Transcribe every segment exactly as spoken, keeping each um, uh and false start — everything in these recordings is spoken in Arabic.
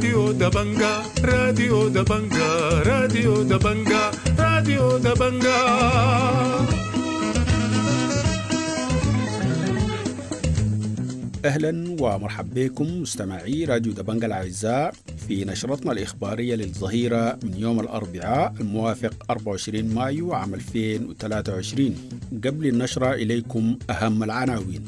راديو دبنجا راديو دبنجا راديو دبنجا راديو دبنجا. أهلا ومرحبا بكم مستمعي راديو دبنجا الأعزاء في نشرتنا الإخبارية للظهيرة من يوم الأربعاء الموافق أربعة وعشرين مايو عام ألفين وثلاثة وعشرين. قبل النشرة إليكم أهم العناوين.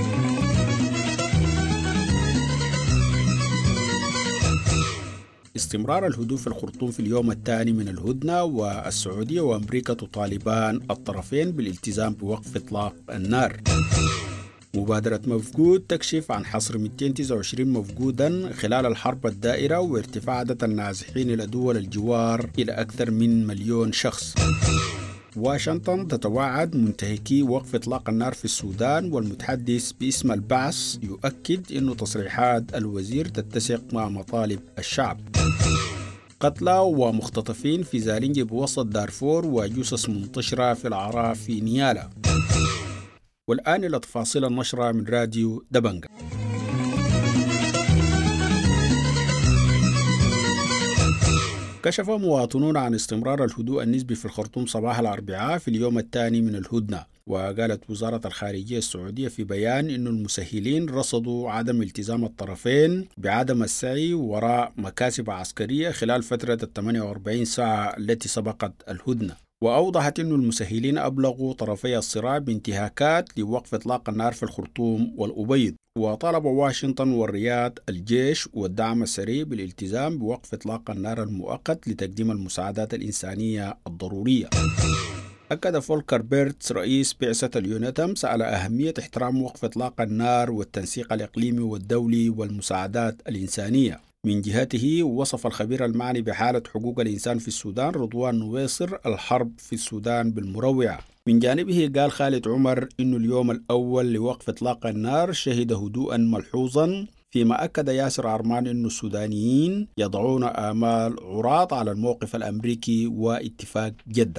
استمرار الهدوء في الخرطوم في اليوم الثاني من الهدنة، والسعودية وأمريكا تطالبان الطرفين بالالتزام بوقف إطلاق النار. مبادرة مفقود تكشف عن حصر مئتين وتسعة وعشرين مفقودا خلال الحرب الدائرة وارتفاع عدد النازحين إلى دول الجوار إلى أكثر من مليون شخص. واشنطن تتوعد منتهكي وقف إطلاق النار في السودان، والمتحدث باسم البعث يؤكد أن تصريحات الوزير تتسق مع مطالب الشعب. قتلى ومختطفين في زالنجي بوسط دارفور، وجثث منتشرة في الأعراف في نيالا. والآن إلى تفاصيل النشرة من راديو دبنجا. كشف مواطنون عن استمرار الهدوء النسبي في الخرطوم صباح الأربعاء في اليوم الثاني من الهدنة. وقالت وزارة الخارجية السعودية في بيان أن المسهلين رصدوا عدم التزام الطرفين بعدم السعي وراء مكاسب عسكرية خلال فترة الثمانية وأربعين ساعة التي سبقت الهدنة. وأوضحت أن المسهلين أبلغوا طرفي الصراع بانتهاكات لوقف إطلاق النار في الخرطوم والأبيض. وطالب واشنطن والرياض الجيش والدعم السريع بالالتزام بوقف إطلاق النار المؤقت لتقديم المساعدات الإنسانية الضرورية. أكد فولكر بيرتس رئيس بعثة اليونتمس على أهمية احترام وقف إطلاق النار والتنسيق الإقليمي والدولي والمساعدات الإنسانية. من جهته وصف الخبير المعني بحالة حقوق الإنسان في السودان رضوان نويصر الحرب في السودان بالمروعة. من جانبه قال خالد عمر إنه اليوم الأول لوقف إطلاق النار شهد هدوءا ملحوظا، فيما أكد ياسر عرمان إنه السودانيين يضعون آمال عراض على الموقف الأمريكي واتفاق جدة.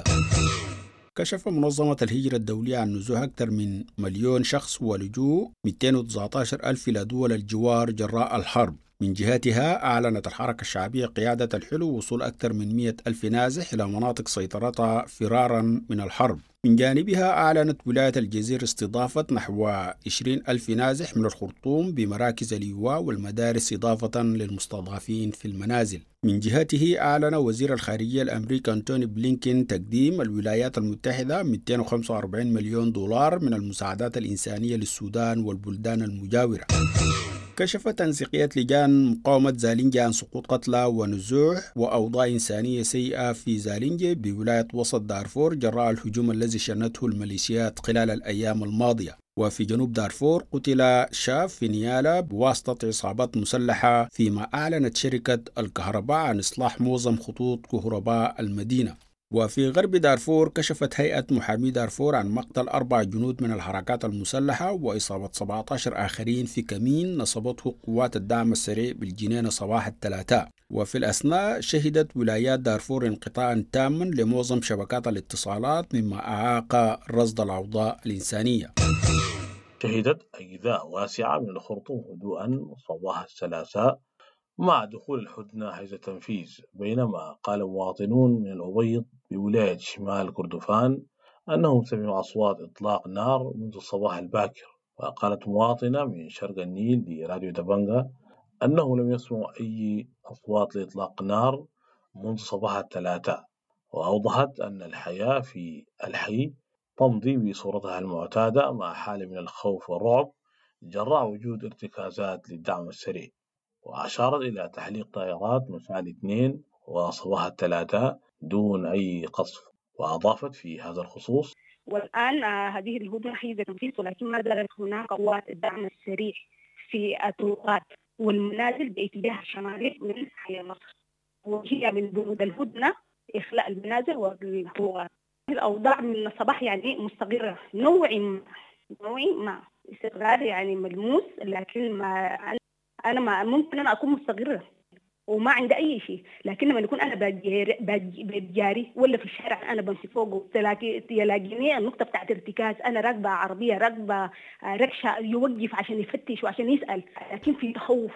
كشف منظمة الهجرة الدولية عن نزوح أكثر من مليون شخص ولجوء مئتين وتسعة عشر ألف إلى دول الجوار جراء الحرب. من جهتها أعلنت الحركة الشعبية قيادة الحلو وصول أكثر من مئة ألف نازح إلى مناطق سيطرتها فرارا من الحرب. من جانبها أعلنت ولاية الجزيرة استضافة نحو عشرين ألف نازح من الخرطوم بمراكز الإيواء والمدارس إضافة للمستضعفين في المنازل. من جهته أعلن وزير الخارجية الأمريكي أنتوني بلينكين تقديم الولايات المتحدة مئتين وخمسة وأربعين مليون دولار من المساعدات الإنسانية للسودان والبلدان المجاورة. كشفت تنسيقية لجان مقاومة زالنجي عن سقوط قتلى ونزوح وأوضاع إنسانية سيئة في زالنجي بولاية وسط دارفور جراء الهجوم الذي شنته الميليشيات خلال الأيام الماضية. وفي جنوب دارفور قتل شاب في نيالا بواسطة عصابات مسلحة، فيما أعلنت شركة الكهرباء عن إصلاح معظم خطوط كهرباء المدينة. وفي غرب دارفور كشفت هيئة محامي دارفور عن مقتل أربع جنود من الحركات المسلحة وإصابة سبعة عشر آخرين في كمين نصبته قوات الدعم السريع بالجنينة صباح الثلاثاء. وفي الأثناء شهدت ولايات دارفور انقطاعا تاما لمعظم شبكات الاتصالات، مما أعاق رصد الأوضاع الإنسانية. شهدت أجزاء واسعة من الخرطوم هدوءا صباح الثلاثاء مع دخول الهدنة حيز التنفيذ، بينما قال مواطنون من الأبيض بولاية شمال كردفان أنهم سمعوا أصوات إطلاق نار منذ الصباح الباكر. وقالت مواطنة من شرق النيل لراديو دبنجا أنهم لم يسمعوا أي أصوات لإطلاق نار منذ صباح الثلاثاء. وأوضحت أن الحياة في الحي تمضي بصورتها المعتادة مع حالة من الخوف والرعب جراء وجود ارتكازات للدعم السريع. وأشارت إلى تحليق طائرات مساء الاثنين وصباح الثلاثاء دون أي قصف. وأضافت في هذا الخصوص: والآن هذه الهدنة حيز تنفيذ، ولكن ما زالت هناك قوات الدعم السريع في الطرقات والمنازل باتجاه الشمالي من حي مصر، وهي من بنود الهدنة إخلاء المنازل والطرقات. الأوضاع من الصباح يعني مستقرة نوعي نوعي مع استقرار يعني ملموس، لكن ما أنا ما ممكن أنا أكون مستقرة وما عندي أي شيء، لكن لما يكون أنا بجاري ولا في الشارع أنا بمشي فوقه تلاقيني النقطة بتاعت ارتكاز، أنا راكبة عربية راكبة ركشة يوقف عشان يفتش وعشان يسأل، لكن في تخوف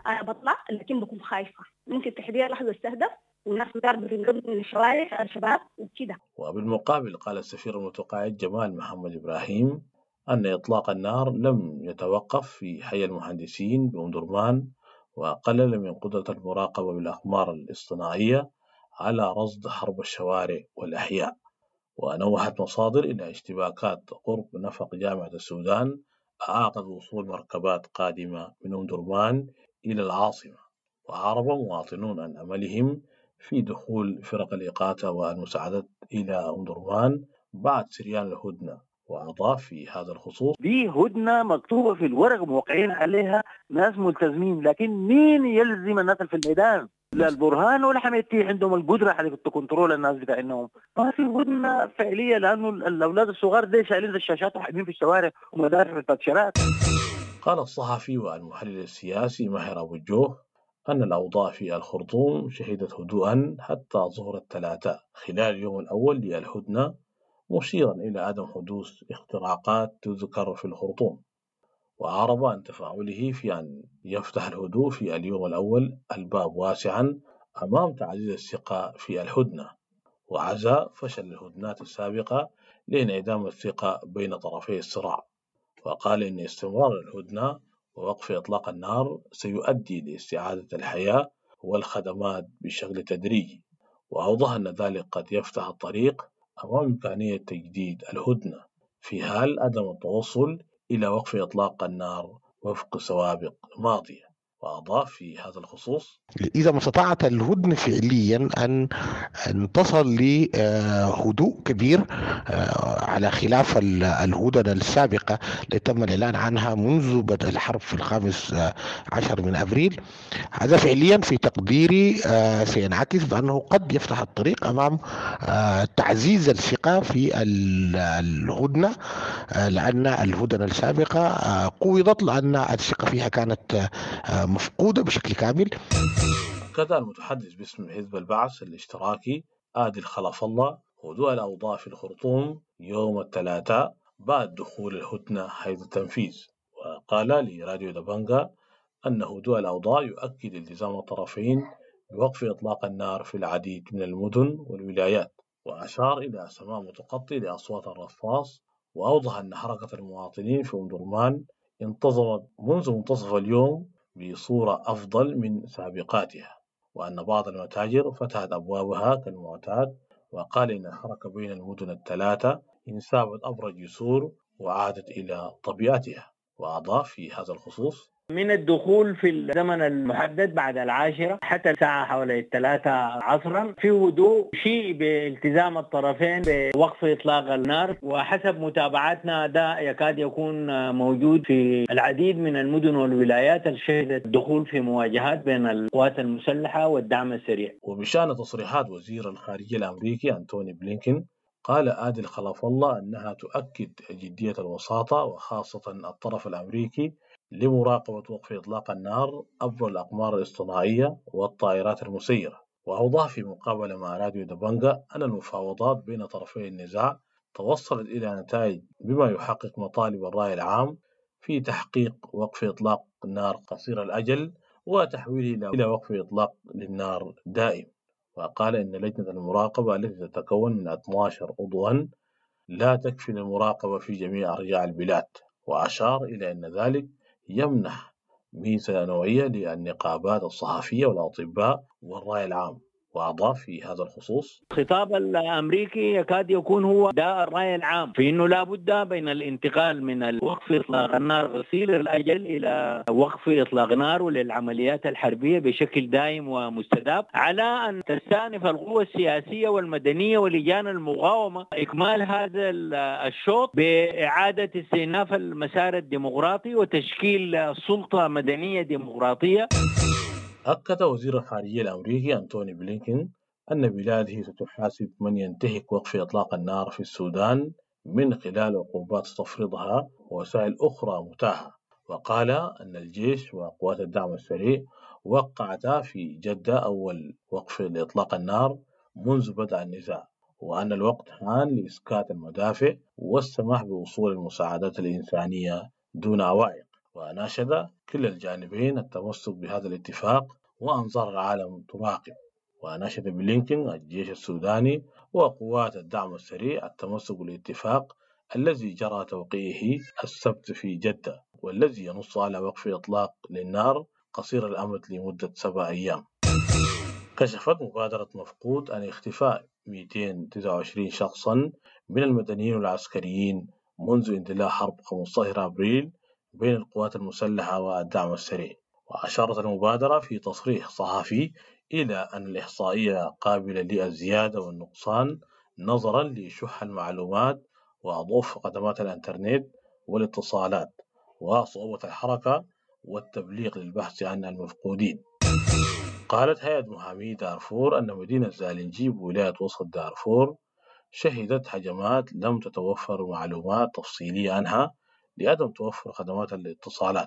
أنا بطلع لكن بكون خايفة، ممكن تحديها لحظة استهدف والناس ضربوا بتنقذوا من الشوارع الشباب وكده. وبالمقابل قال السفير المتقاعد جمال محمد إبراهيم أن إطلاق النار لم يتوقف في حي المهندسين بأم درمان، وقلل من قدرة المراقبة بالأقمار الاصطناعية على رصد حرب الشوارع والأحياء. ونوهت مصادر إلى اشتباكات قرب نفق جامعة السودان أعاقت وصول مركبات قادمة من أم درمان إلى العاصمة، وعرب مواطنون عن أملهم في دخول فرق الإغاثة والمساعدة إلى أم درمان بعد سريان الهدنة. وأضاف في هذا الخصوص: دي هدنة مكتوبة في الورق موقعين عليها ناس ملتزمين، لكن مين يلزم الناس في الميدان؟ لا البرهان ولا حميدتي عندهم القدرة على تكنترول الناس بتاعهم. ما في هدنة فعلية، لأنه الأولاد الصغار دي شايلين الشاشات وحاكمين في الشوارع ومدافع في التنشيرات. قال الصحفي والمحلل السياسي ماهر أبو الجوه أن الأوضاع في الخرطوم شهدت هدوءا حتى ظهر الثلاثاء خلال اليوم الأول للهدنة، مشيرا إلى عدم حدوث اختراقات تذكر في الخرطوم. وأعرب عن تفاعله في أن يفتح الهدوء في اليوم الأول الباب واسعا أمام تعزيز الثقة في الهدنة، وعزى فشل الهدنات السابقة لانعدام الثقة بين طرفي الصراع. وقال إن استمرار الهدنة ووقف إطلاق النار سيؤدي لاستعادة الحياة والخدمات بشكل تدريجي، وأوضح أن ذلك قد يفتح الطريق أمام إمكانية تجديد الهدنة في حال عدم التوصل إلى وقف إطلاق النار وفق سوابق ماضية. وأضاف في هذا الخصوص: إذا ما استطاعت الهدنة فعليا أن أن تصل لهدوء كبير على خلاف الهدنة السابقة التي تم الإعلان عنها منذ بدء الحرب في الخامس عشر من أبريل، هذا فعليا في تقديري سينعكس بأنه قد يفتح الطريق أمام تعزيز الثقة في الهدنة، لأن الهدنة السابقة قوضت لأن الثقة فيها كانت مفقودة بشكل كامل. كذا المتحدث باسم حزب البعث الاشتراكي عادل خلف الله هدوء الأوضاع في الخرطوم يوم الثلاثاء بعد دخول الهدنة حيز التنفيذ، وقال لراديو دبنجا أن هدوء الأوضاع يؤكد التزام الطرفين بوقف إطلاق النار في العديد من المدن والولايات، وأشار إلى سماع متقطع لأصوات الرصاص، وأوضح أن حركة المواطنين في أم درمان انتظمت منذ منتصف اليوم بصورة أفضل من سابقاتها، وأن بعض المتاجر فتحت أبوابها كالمعتاد. وقال إن الحركة بين المدن الثلاثة انسابت أبرز الجسور وعادت إلى طبيعتها. وأضاف في هذا الخصوص: من الدخول في الزمن المحدد بعد العاشرة حتى الساعة حوالي الثلاثة عصرا في هدوء شيء بالتزام الطرفين بوقف إطلاق النار، وحسب متابعاتنا ده يكاد يكون موجود في العديد من المدن والولايات اللي شهدت الدخول في مواجهات بين القوات المسلحة والدعم السريع. وبشأن تصريحات وزير الخارجية الأمريكي أنتوني بلينكين، قال عادل خلف الله أنها تؤكد جدية الوساطة وخاصة الطرف الأمريكي لمراقبة وقف إطلاق النار عبر الأقمار الاصطناعية والطائرات المسيرة. وأوضح في مقابلة مع راديو دبنجا أن المفاوضات بين طرفي النزاع توصلت إلى نتائج بما يحقق مطالب الرأي العام في تحقيق وقف إطلاق النار قصير الأجل وتحويله إلى وقف إطلاق للنار دائم. وقال إن لجنة المراقبة التي تتكون من اثنا عشر عضوا لا تكفي للمراقبة في جميع أرجاء البلاد، وأشار إلى أن ذلك يمنح ميزة نوعية للنقابات الصحفية والأطباء والرأي العام. وأضاف في هذا الخصوص: الخطاب الأمريكي يكاد يكون هو ده الرأي العام في أنه لا بد بين الانتقال من الوقف إطلاق النار قصير الأجل إلى وقف إطلاق نار للعمليات الحربية بشكل دائم ومستدام، على أن تستأنف القوى السياسية والمدنية ولجان المقاومة إكمال هذا الشوط بإعادة استئناف المسار الديمقراطي وتشكيل سلطة مدنية ديمقراطية. أكد وزير الخارجية الأمريكي أنتوني بلينكين أن بلاده ستحاسب من ينتهك وقف إطلاق النار في السودان من خلال عقوبات تفرضها ووسائل أخرى متاحة. وقال أن الجيش وقوات الدعم السريع وقعتا في جدة أول وقف لإطلاق النار منذ بدء النزاع، وأن الوقت حان لإسكات المدافع والسماح بوصول المساعدات الإنسانية دون عوائق. وناشد كلا الجانبين التمسك بهذا الاتفاق وأنظار العالم تراقب. وناشد بلينكين الجيش السوداني وقوات الدعم السريع التمسك بالاتفاق الذي جرى توقيعه السبت في جدة، والذي ينص على وقف إطلاق للنار قصير الأمد لمدة سبع أيام. كشفت مبادرة مفقود عن اختفاء مئتين وتسعة وعشرين شخصا من المدنيين والعسكريين منذ اندلاع حرب خمسة عشر أبريل بين القوات المسلحة والدعم السريع. وأشارت المبادرة في تصريح صحفي إلى أن الإحصائية قابلة للزيادة والنقصان نظرا لشح المعلومات وضعف خدمات الإنترنت والاتصالات وصعوبة الحركة والتبليغ للبحث عن المفقودين. قالت هيئة محامي دارفور أن مدينة زالنجي بولاية وسط دارفور شهدت هجمات لم تتوفر معلومات تفصيلية عنها لعدم توفر خدمات الاتصالات.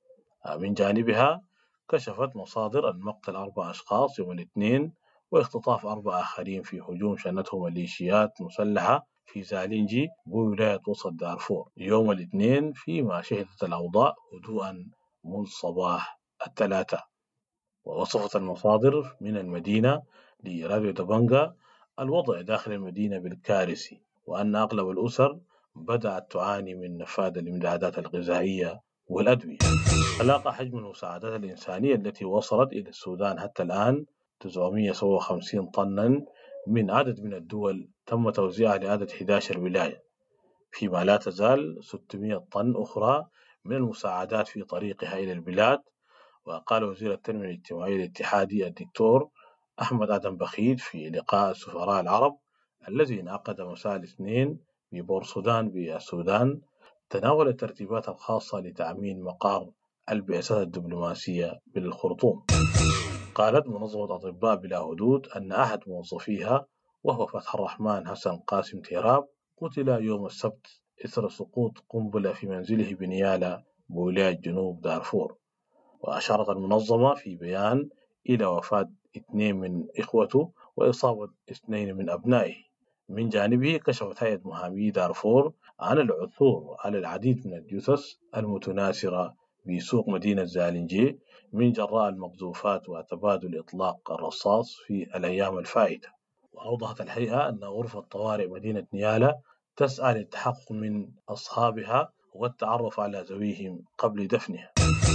من جانبها كشفت مصادر أن مقتل أربع أشخاص يوم الاثنين واختطاف أربع آخرين في هجوم شنته ميليشيات مسلحة في زالنجي بولاية وسط دارفور يوم الاثنين، فيما شهدت الأوضاع هدوءا منذ صباح الثلاثاء. ووصفت المصادر من المدينة لراديو دبنجا الوضع داخل المدينة بالكارثي، وأن أغلب الأسر بدأت تعاني من نفاذ الإمدادات الغذائية والأدوية. علاقة حجم المساعدات الإنسانية التي وصلت إلى السودان حتى الآن تسعمئة وسبعة وخمسين طنا من عدد من الدول تم توزيعها لعدد أحد عشر ولاية، فيما لا تزال ستمئة طن أخرى من المساعدات في طريقها إلى البلاد. وقال وزير التنمية الاجتماعية الاتحادي الدكتور أحمد آدم بخيت في لقاء السفراء العرب الذي انعقد مساء الاثنين ببورسودان بالسودان، تناول الترتيبات الخاصة لتأمين مقار البعثات الدبلوماسية بالخرطوم. قالت منظمة أطباء بلا حدود أن أحد موظفيها وهو فتح الرحمن حسن قاسم تيراب قتل يوم السبت إثر سقوط قنبلة في منزله بنيالة بولاية جنوب دارفور. وأشارت المنظمة في بيان إلى وفاة اثنين من إخوته وإصابة اثنين من أبنائه. من جانبه كشفت هيئة محامي دارفور عن العثور على العديد من الجثث المتناثرة بسوق مدينة زالنجي من جراء المقذوفات وتبادل إطلاق الرصاص في الأيام الفائتة. وأوضحت الهيئة أن غرفة طوارئ مدينة نيالة تسعى للتحقق من أصحابها والتعرف على ذويهم قبل دفنها.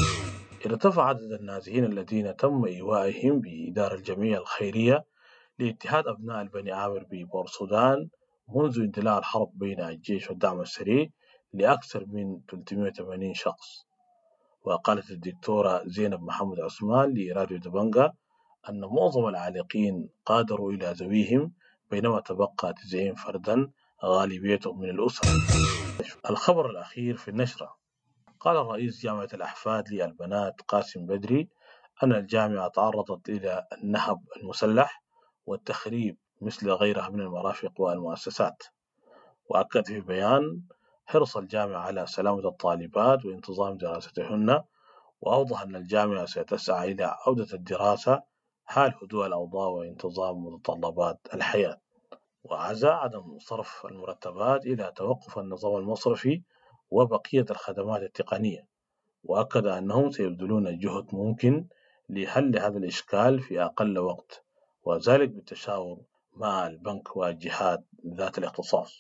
ارتفع عدد النازحين الذين تم إيوائهم بإدارة الجمعية الخيرية لاتحاد أبناء البني عامر ببورسودان منذ اندلاع الحرب بين الجيش والدعم السريع لأكثر من ثلاثمئة وثمانين شخص. وقالت الدكتورة زينب محمد عثمان لراديو دبنجا أن معظم العالقين قادروا إلى ذويهم بينما تبقى تسعين فردا غالبيتهم من الأسر. الخبر الأخير في النشرة، قال رئيس جامعة الأحفاد للبنات قاسم بدري أن الجامعة تعرضت إلى النهب المسلح والتخريب مثل غيرها من المرافق والمؤسسات. وأكد في بيان حرص الجامعة على سلامة الطالبات وانتظام دراستهن، وأوضح أن الجامعة ستسعى إلى عودة الدراسة حال هدوء الأوضاع وانتظام متطلبات الحياة. وعزى عدم صرف المرتبات إلى توقف النظام المصرفي وبقية الخدمات التقنية، وأكد أنهم سيبذلون جهد ممكن لحل هذا الإشكال في أقل وقت، وذلك بالتشاور مع البنك والجهات ذات الاختصاص.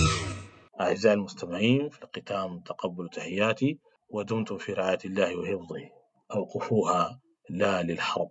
أعزائي المستمعين، في الختام تقبلوا تحياتي ودمتم في رعاية الله وحفظه. أوقفوها لا للحرب.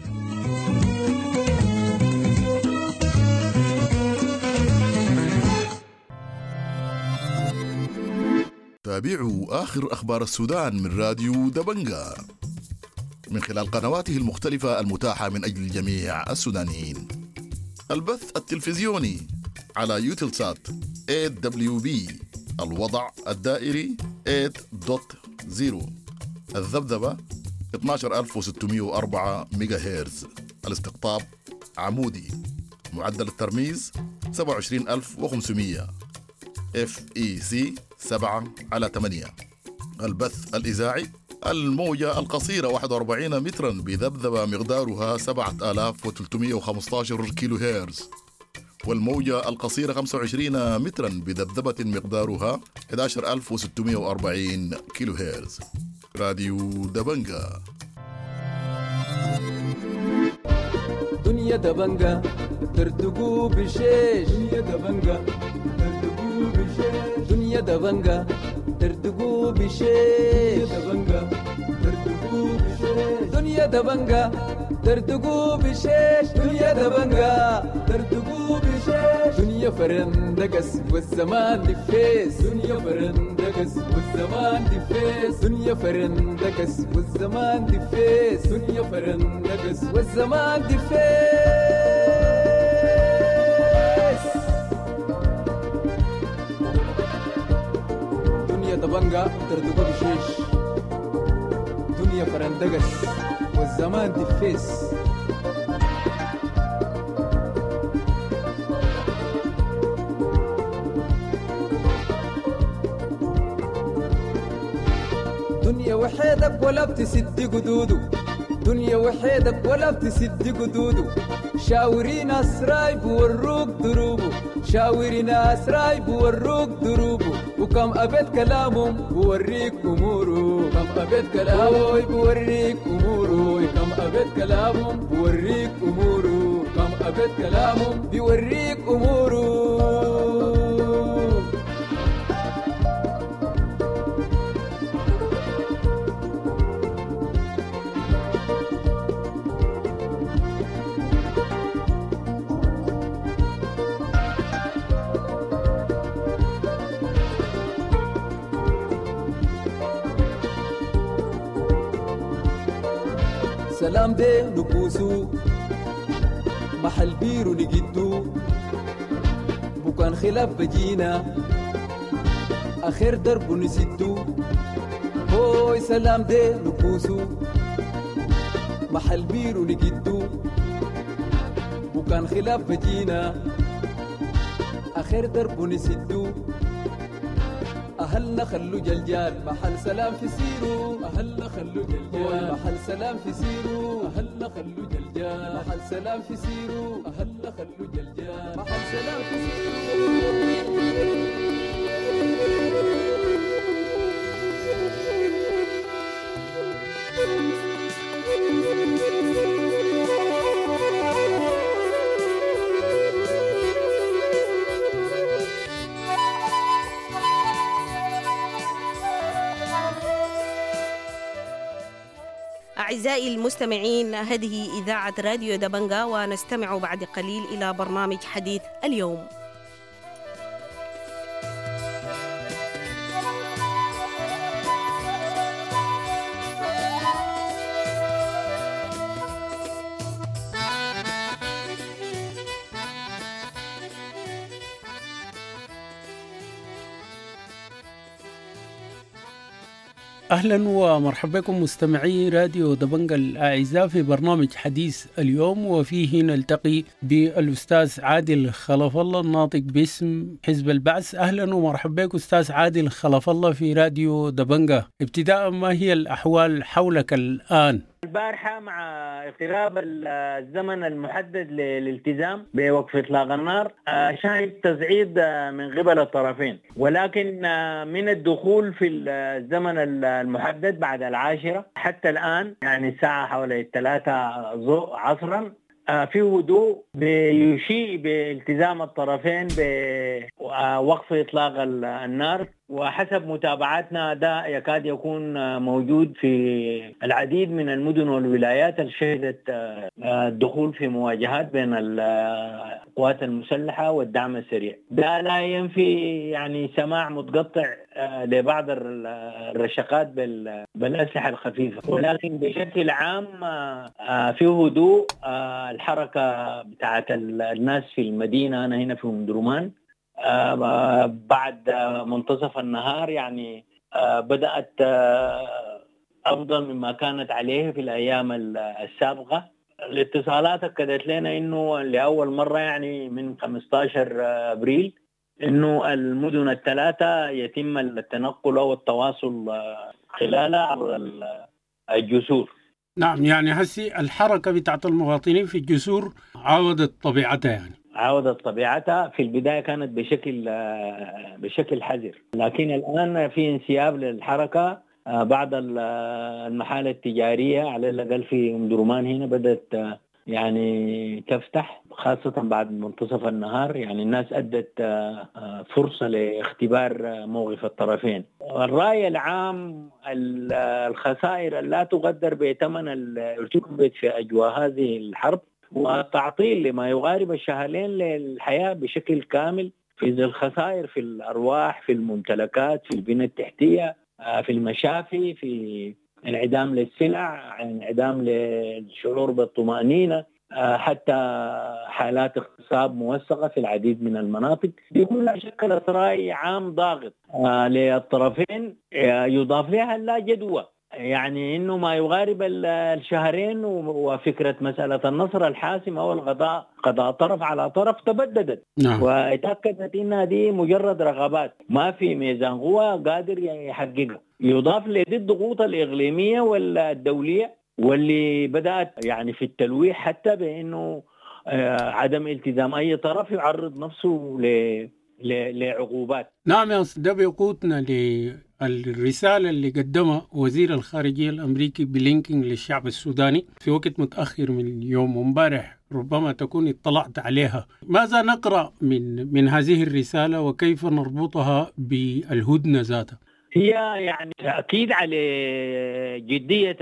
تابعوا آخر أخبار السودان من راديو دبنجا من خلال قنواته المختلفة المتاحة من أجل الجميع السودانيين. البث التلفزيوني على يوتلسات ثمانية دبليو بي، الوضع الدائري ثمانية دوت صفر، الذبذبة اثني عشر ألف وستمئة وأربعة ميجا هرتز، الاستقطاب عمودي، معدل الترميز سبعة وعشرين ألف وخمسمئة، اف اي سي سبعة على ثمانية. البث الإذاعي الموجة القصيرة واحد وأربعين مترا بذبذبة مقدارها سبعة آلاف وثلاثمئة وخمسة عشر كيلو هرتز، والموجة القصيرة خمسة وعشرين مترا بذبذبة مقدارها أحد عشر ألف وستمئة وأربعين كيلو هرتز. راديو دبنجا. دنيا دبنجا ترتقو بشيش، دنيا دبنجا ترتقو بشيش، دنيا دبنجا ترتقو بشيش، دبنجا ترتقو بشيش، دنيا دبنجا ترتقو بشيش، دنيا دبنجا ترتقو بشيش، دنيا فرندقس والزمان دفيس، دنيا فرندقس والزمان دفيس، دنيا فرندقس والزمان دفيس، دنيا فرندقس والزمان دفيس. دنيا دبنجا ترتقو بشيش، دنيا فرندقس والزمان دفيس. دنيا وحيدك ولا بتسد قدودو، دنيا وحيدك ولا بتسد قدودو، شاوري ناس راي بوروك دروبو، شاوري ناس راي بوروك دروبو، وكم أبد كلامهم بوريك أمورو، كم أبد كلامهم بوريك أمورو، كم أبد كلامهم بوريك أمورو، كم أبد كلامهم بوريك أمورو. سلام دي نبوسو محل بيرو نجدو، بكان خلاف بجينا آخر درب نسدو. هوي سلام دي نبوسو محل بيرو نجدو، بكان خلاف بجينا آخر درب نسدو. أهلنا خلو جلجال محل سلام في سيرو، أهلنا خلو جلجال محل سلام في سيرو، أهلنا خلو جلجال محل سلام في سيرو، أهلنا خلو جلجال محل سلام في سيرو. أعزائي المستمعين، هذه إذاعة راديو دبنجا، ونستمع بعد قليل إلى برنامج حديث اليوم. أهلا ومرحبا بكم مستمعي راديو دبنجا الأعزاء في برنامج حديث اليوم، وفيه نلتقي بالأستاذ عادل خلف الله الناطق باسم حزب البعث. أهلا ومرحبا بك أستاذ عادل خلف الله في راديو دبنجا. ابتداء، ما هي الأحوال حولك الآن؟ البارحة مع اقتراب الزمن المحدد للالتزام بوقف إطلاق النار شهد تصعيد من قبل الطرفين، ولكن من الدخول في الزمن المحدد بعد العاشرة حتى الآن، يعني الساعة حوالي الثلاثة عصرا، في هدوء بيشيء بالتزام الطرفين بوقف إطلاق النار. وحسب متابعاتنا ده يكاد يكون موجود في العديد من المدن والولايات اللي شهدت الدخول في مواجهات بين القوات المسلحة والدعم السريع. ده لا ينفي يعني سماع متقطع لبعض الرشقات بالأسلحة الخفيفة، ولكن بشكل عام في هدوء. الحركة بتاعت الناس في المدينة، أنا هنا في أم درمان، بعد منتصف النهار يعني بدأت أفضل مما كانت عليه في الأيام السابقة. الاتصالات أكدت لنا إنه لأول مرة يعني من خمسة عشر أبريل إنه المدن الثلاثة يتم التنقل أو التواصل خلالها عبر الجسور. نعم، يعني هسي الحركة بتاعت المواطنين في الجسور عودت طبيعتها، يعني عودت طبيعتها. في البداية كانت بشكل بشكل حذر، لكن الآن في انسياب للحركة بعض المحال التجارية على الأقل في أم درمان هنا بدأت يعني تفتح، خاصة بعد منتصف النهار. يعني الناس أدت فرصة لاختبار موقف الطرفين. الرأي العام الخسائر لا تقدر بثمن ارتكبت في أجواء هذه الحرب، والتعطيل لما يقارب الشهرين للحياة بشكل كامل، في ذي الخسائر في الأرواح، في الممتلكات، في البنى التحتية، في المشافي، في انعدام للسلع، انعدام للشعور بالطمأنينة، حتى حالات اغتصاب موثقة في العديد من المناطق. دي كلها شكلت رأي عام ضاغط للطرفين، يضاف لها لا جدوى، يعني إنه ما يقارب الشهرين وفكرة مسألة النصر الحاسم أو القضاء قضاء طرف على طرف تبددت. نعم. واتأكدت إنها دي مجرد رغبات، ما في ميزان قوة قادر يحققها. يضاف لدي الضغوط الإقليمية والدولية واللي بدأت يعني في التلويح حتى بأنه عدم التزام أي طرف يعرض نفسه ل لعقوبات. نعم يا أستاذ، ده بيقودنا للرسالة اللي قدمها وزير الخارجية الأمريكي بلينكين للشعب السوداني في وقت متأخر من اليوم، ومبارح ربما تكون اطلعت عليها. ماذا نقرأ من من هذه الرسالة وكيف نربطها بالهدنة ذاتها؟ هي يعني تأكيد على جدية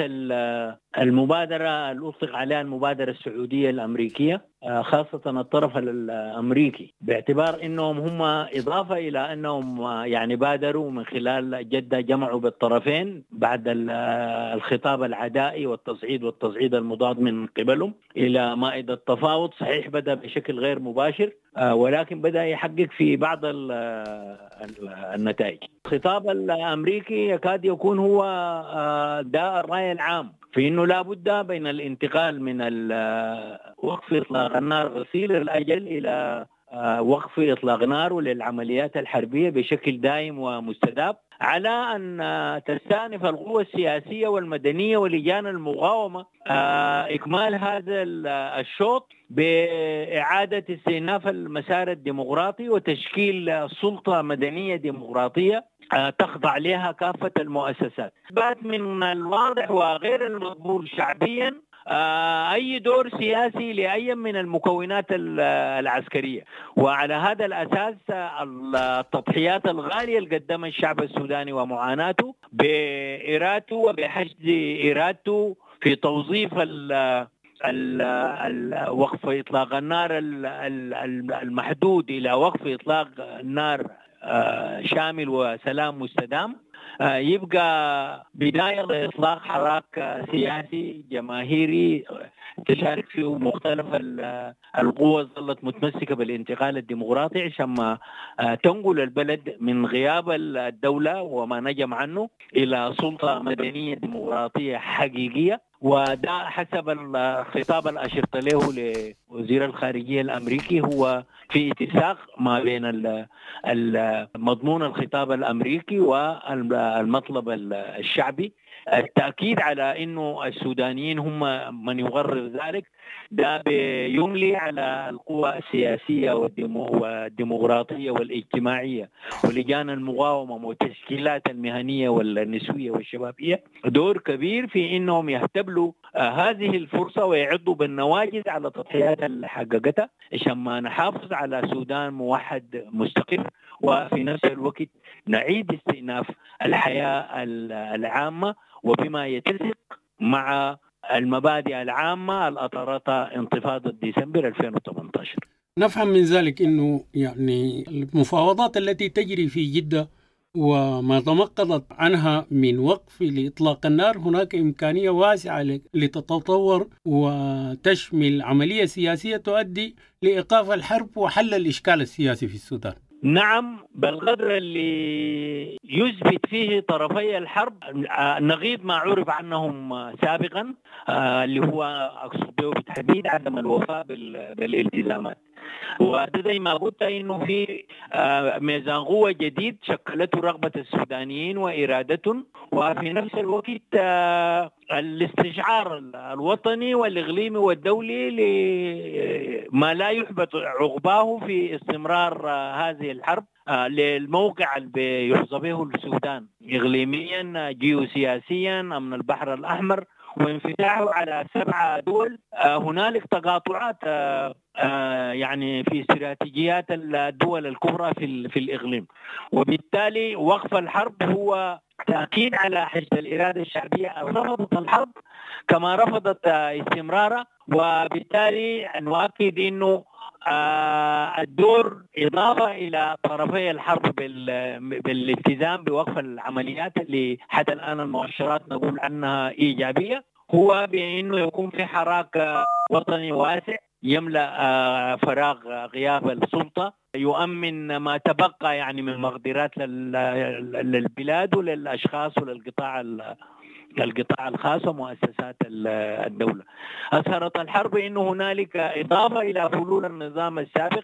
المبادرة اللي أطلق عليها المبادرة السعودية الأمريكية، خاصة الطرف الأمريكي، باعتبار أنهم هم إضافة إلى أنهم يعني بادروا من خلال جدة، جمعوا بالطرفين بعد الخطاب العدائي والتصعيد والتصعيد المضاد من قبلهم إلى مائدة التفاوض. صحيح بدأ بشكل غير مباشر، ولكن بدأ يحقق في بعض النتائج. الخطاب الأمريكي يكاد يكون هو ده الرأي العام في أنه لا بد بين الانتقال من وقف إطلاق النار غسيل الأجل إلى وقف إطلاق نار للعمليات الحربية بشكل دائم ومستدام، على أن تستأنف القوى السياسية والمدنية ولجان المقاومة إكمال هذا الشوط بإعادة استئناف المسار الديمقراطي وتشكيل سلطة مدنية ديمقراطية تخضع لها كافة المؤسسات. بات من الواضح وغير المقبول شعبيا أي دور سياسي لأي من المكونات العسكرية، وعلى هذا الأساس التضحيات الغالية اللي قدمها الشعب السوداني ومعاناته بإرادته وبحشد إرادته في توظيف وقف إطلاق النار المحدود إلى وقف إطلاق النار شامل وسلام مستدام، يبقى بداية لإطلاق حراك سياسي جماهيري تشارك فيه مختلف القوى ظلت متمسكة بالانتقال الديمقراطي عشان ما تنقل البلد من غياب الدولة وما نجم عنه إلى سلطة مدنية ديمقراطية حقيقية. وده حسب الخطاب اللي أشرت له لوزير الخارجية الأمريكي هو في اتساق ما بين مضمون الخطاب الأمريكي والمطلب الشعبي. التأكيد على أنه السودانيين هم من يغرر ذلك ده بيملي على القوى السياسية والديمقراطية والاجتماعية ولجان المقاومة والتشكيلات المهنية والنسوية والشبابية دور كبير في أنهم يهتبلوا هذه الفرصة ويعضوا بالنواجذ على تضحيات اللي حققتها عشان ما نحافظ على سودان موحد مستقر، وفي نفس الوقت نعيد استئناف الحياة العامة وبما يتسق مع المبادئ العامة الأطرت انتفاضة ديسمبر ألفين وثمانية عشر. نفهم من ذلك أنه يعني المفاوضات التي تجري في جدة وما تمقضت عنها من وقف لإطلاق النار هناك إمكانية واسعة لتتطور وتشمل عملية سياسية تؤدي لإيقاف الحرب وحل الإشكال السياسي في السودان. نعم، بالقدر اللي يثبت فيه طرفي الحرب نقيض ما عرف عنهم سابقا، اللي هو أقصد به بالتحديد عدم الوفاء بالالتزامات. وده زي ما قلت إنه في ميزان قوة جديد شكلته رغبة السودانيين وإرادتهم وفي نفس الوقت الاستشعار الوطني والإقليمي والدولي لما لا يحبط عقباه في استمرار هذه الحرب للموقع اللي يحظى به السودان إقليميا جيوسياسيا أمن البحر الأحمر وانفتاحه على سبعة دول. هنالك تقاطعات يعني في استراتيجيات الدول الكبرى في في الإقليم، وبالتالي وقف الحرب هو تأكيد على حشد الإرادة الشعبية. رفضت الحرب كما رفضت استمرارها، وبالتالي نؤكد إنه الدور إضافة إلى طرفي الحرب بالالتزام بوقف العمليات اللي حتى الآن المؤشرات نقول عنها إيجابية، هو بأنه يكون في حراك وطني واسع يملأ فراغ غياب السلطة، يؤمن ما تبقى يعني من مقدرات للبلاد وللأشخاص وللقطاع القطاع الخاص ومؤسسات الدولة. أظهرت الحرب أنه هنالك إضافة إلى فلول النظام السابق،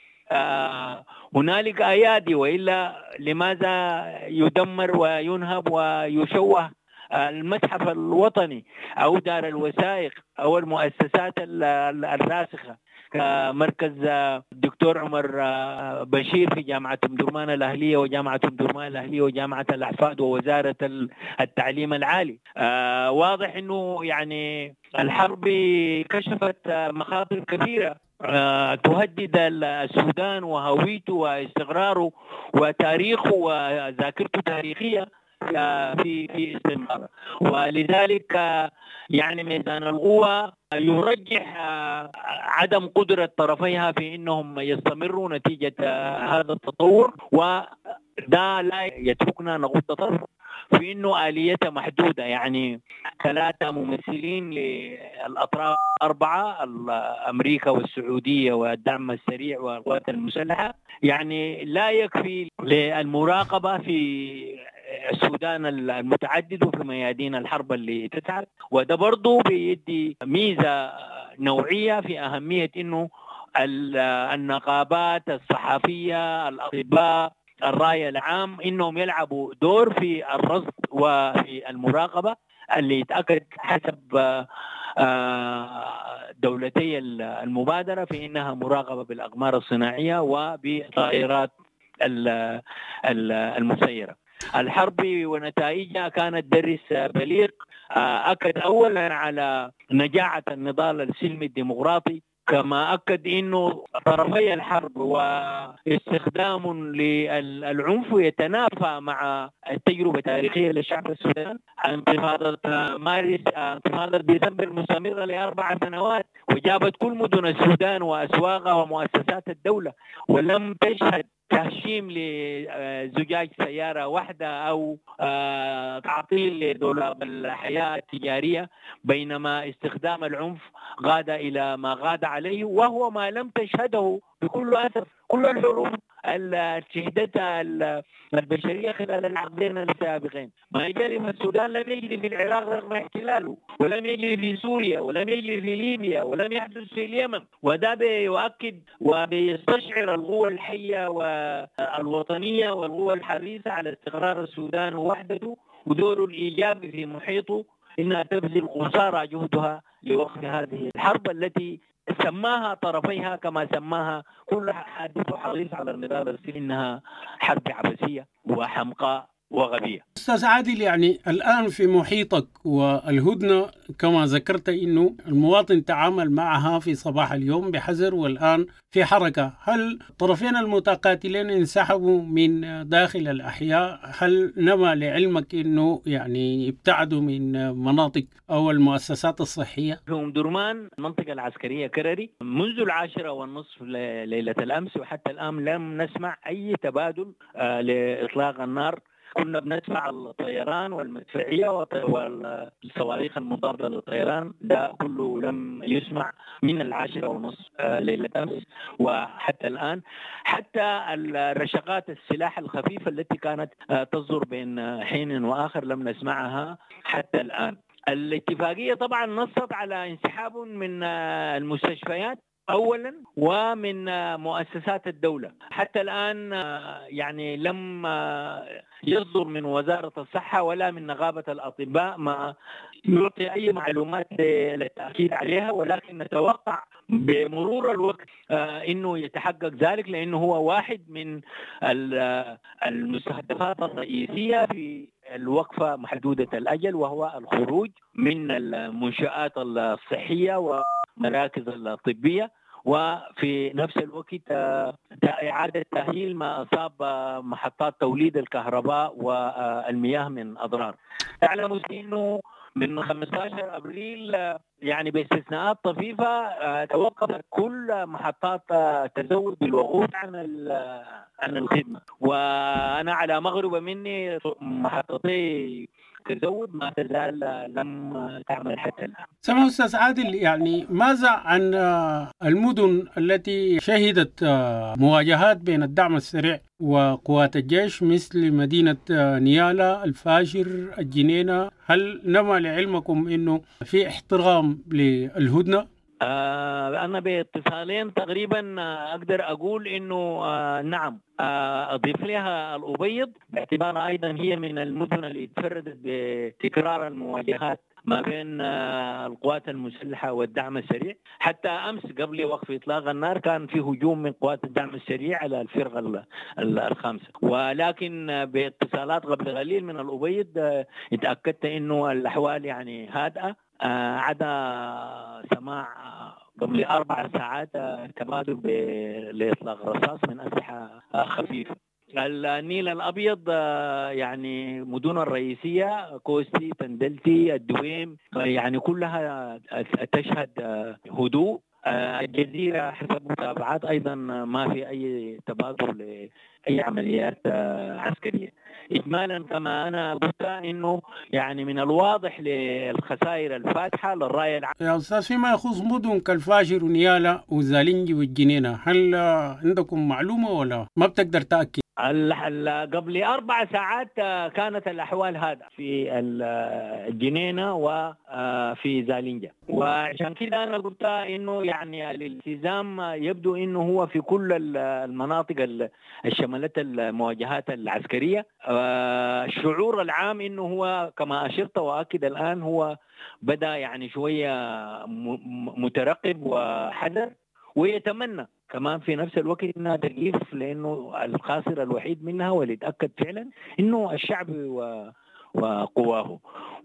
آه هنالك أيادي، وإلا لماذا يدمر وينهب ويشوه المتحف الوطني أو دار الوثائق أو المؤسسات الراسخة كمركز الدكتور عمر بشير في جامعة أم درمان الأهلية وجامعة أم درمان الأهلية وجامعة الأحفاد ووزارة التعليم العالي. آه واضح أنه يعني الحرب كشفت مخاطر كثيرة آه تهدد السودان وهويته واستقراره وتاريخه وذاكرته التاريخية في في استمرار، ولذلك يعني ميزان القوى يرجح عدم قدرة طرفيها في انهم يستمروا نتيجة هذا التطور، وده لا يتركنا نغض طرف في انه آليته محدودة. يعني ثلاثة ممثلين للأطراف أربعة، أمريكا والسعودية والدعم السريع والقوات المسلحة، يعني لا يكفي للمراقبة في السودان المتعدد وفي ميادين الحرب اللي تسعى، وده برضو بيدي ميزة نوعية في أهمية إنه النقابات الصحفية الأطباء الرأي العام إنهم يلعبوا دور في الرصد وفي المراقبة اللي يتأكد حسب دولتي المبادرة في إنها مراقبة بالأقمار الصناعية وبطائرات المسيرة. الحرب ونتائجها كانت درس بليغ أكد أولا على نجاعة النضال السلمي الديمقراطي، كما أكد إنه طرفي الحرب واستخدام للعنف يتنافى مع التجربة التاريخية للشعب السودان. انتفاضة مارس انتفاضة ديسمبر المستمرة لأربع سنوات وجابت كل مدن السودان وأسواقها ومؤسسات الدولة، ولم تشهد تهشيم لزجاج سيارة واحدة أو تعطيل لدولاب الحياة التجارية، بينما استخدام العنف غاد إلى ما غاد عليه، وهو ما لم تشهده بكل أسف كل الحروب اللي شهدتها البشرية خلال العقدين السابقين. ما يجري في السودان لم يجري في العراق رغم احتلاله، ولم يجري في سوريا، ولم يجري في ليبيا، ولم يحدث في اليمن، وده بيؤكد وبيستشعر القوى الحية والوطنية والقوى الحريصة على استقرار السودان ووحدته ودوره الإيجابي في محيطه، إنها تبذل قصارى جهدها لوقف هذه الحرب التي سماها طرفيها كما سماها كل حادث وحريص على النضال السلمي إنها حرب عبثية وحمقاء وغبية. أستاذ عادل، يعني الآن في محيطك والهدنة كما ذكرت إنه المواطن تعامل معها في صباح اليوم بحذر والآن في حركة، هل الطرفين المتقاتلين انسحبوا من داخل الأحياء؟ هل نما لعلمك إنه يعني ابتعدوا من مناطق أو المؤسسات الصحية؟ في أم درمان المنطقة العسكرية كرري منذ العاشرة والنصف ليلة الأمس وحتى الآن لم نسمع أي تبادل لإطلاق النار. كنا بنسمع الطيران والمدفعية والصواريخ المضادة للطيران، ده كله لم يسمع من العاشرة ونصف ليلة أمس وحتى الآن. حتى الرشقات السلاح الخفيفة التي كانت تصدر بين حين وآخر لم نسمعها حتى الآن. الاتفاقية طبعا نصت على انسحاب من المستشفيات أولا ومن مؤسسات الدولة. حتى الآن يعني لم يصدر من وزارة الصحة ولا من نقابة الأطباء ما يعطي أي معلومات للتأكيد عليها، ولكن نتوقع بمرور الوقت إنه يتحقق ذلك، لأنه هو واحد من المستهدفات الرئيسية في الوقفة محدودة الأجل، وهو الخروج من المنشآت الصحية ومراكز الطبية، وفي نفس الوقت إعادة تأهيل ما أصاب محطات توليد الكهرباء والمياه من أضرار. تعلموا أنه من خمسة عشر أبريل يعني باستثناءات طفيفة توقفت كل محطات تزود بالوقود عن عن الخدمة، وأنا على مغربة مني محطتي تزود ما تزال لم تعمل حتى الآن. سمع أستاذ عادل، يعني ماذا عن المدن التي شهدت مواجهات بين الدعم السريع وقوات الجيش مثل مدينة نيالا، الفاشر، الجنينة؟ هل نما لعلمكم أنه في احترام للهدنة؟ آه أنا باتصالين تقريبا أقدر أقول إنه آه نعم آه أضيف لها الأبيض باعتبارها أيضا هي من المدن اللي تفردت بتكرار المواجهات ما بين آه القوات المسلحة والدعم السريع. حتى أمس قبل وقف إطلاق النار كان في هجوم من قوات الدعم السريع على الفرقة الخامسة، ولكن باتصالات قبل قليل من الأبيض آه اتأكدت إنه الأحوال يعني هادئة. آه عدا سماع قبل أربع ساعات تبادل لإطلاق رصاص من أسلحة خفيفة. النيل الأبيض يعني مدن الرئيسية كوستي، تندلتي، الدويم يعني كلها تشهد هدوء. الجزيرة حسب متابعات أيضا ما في أي تبادل لأي عمليات عسكرية. إجمالا كما أنا قلت إنه يعني من الواضح للخسائر الفاتحة للراية العامة. يا أستاذ، فيما يخص مدن كالفاشر ونيالا وزالينجي والجنينة، هل عندكم معلومة ولا ما بتقدر تأكد؟ قبل أربع ساعات كانت الأحوال هذا في الجنينة وفي زالينجا، وعشان كده أنا قلت إنه يعني الالتزام يبدو إنه هو في كل المناطق الشملت المواجهات العسكرية. الشعور العام إنه هو كما أشرت وأكد الآن هو بدأ يعني شوية مترقب وحذر، ويتمنى كمان في نفس الوقت انها تقيف، لانه الخاسر الوحيد منها واللي يتاكد فعلا انه الشعب وقواه.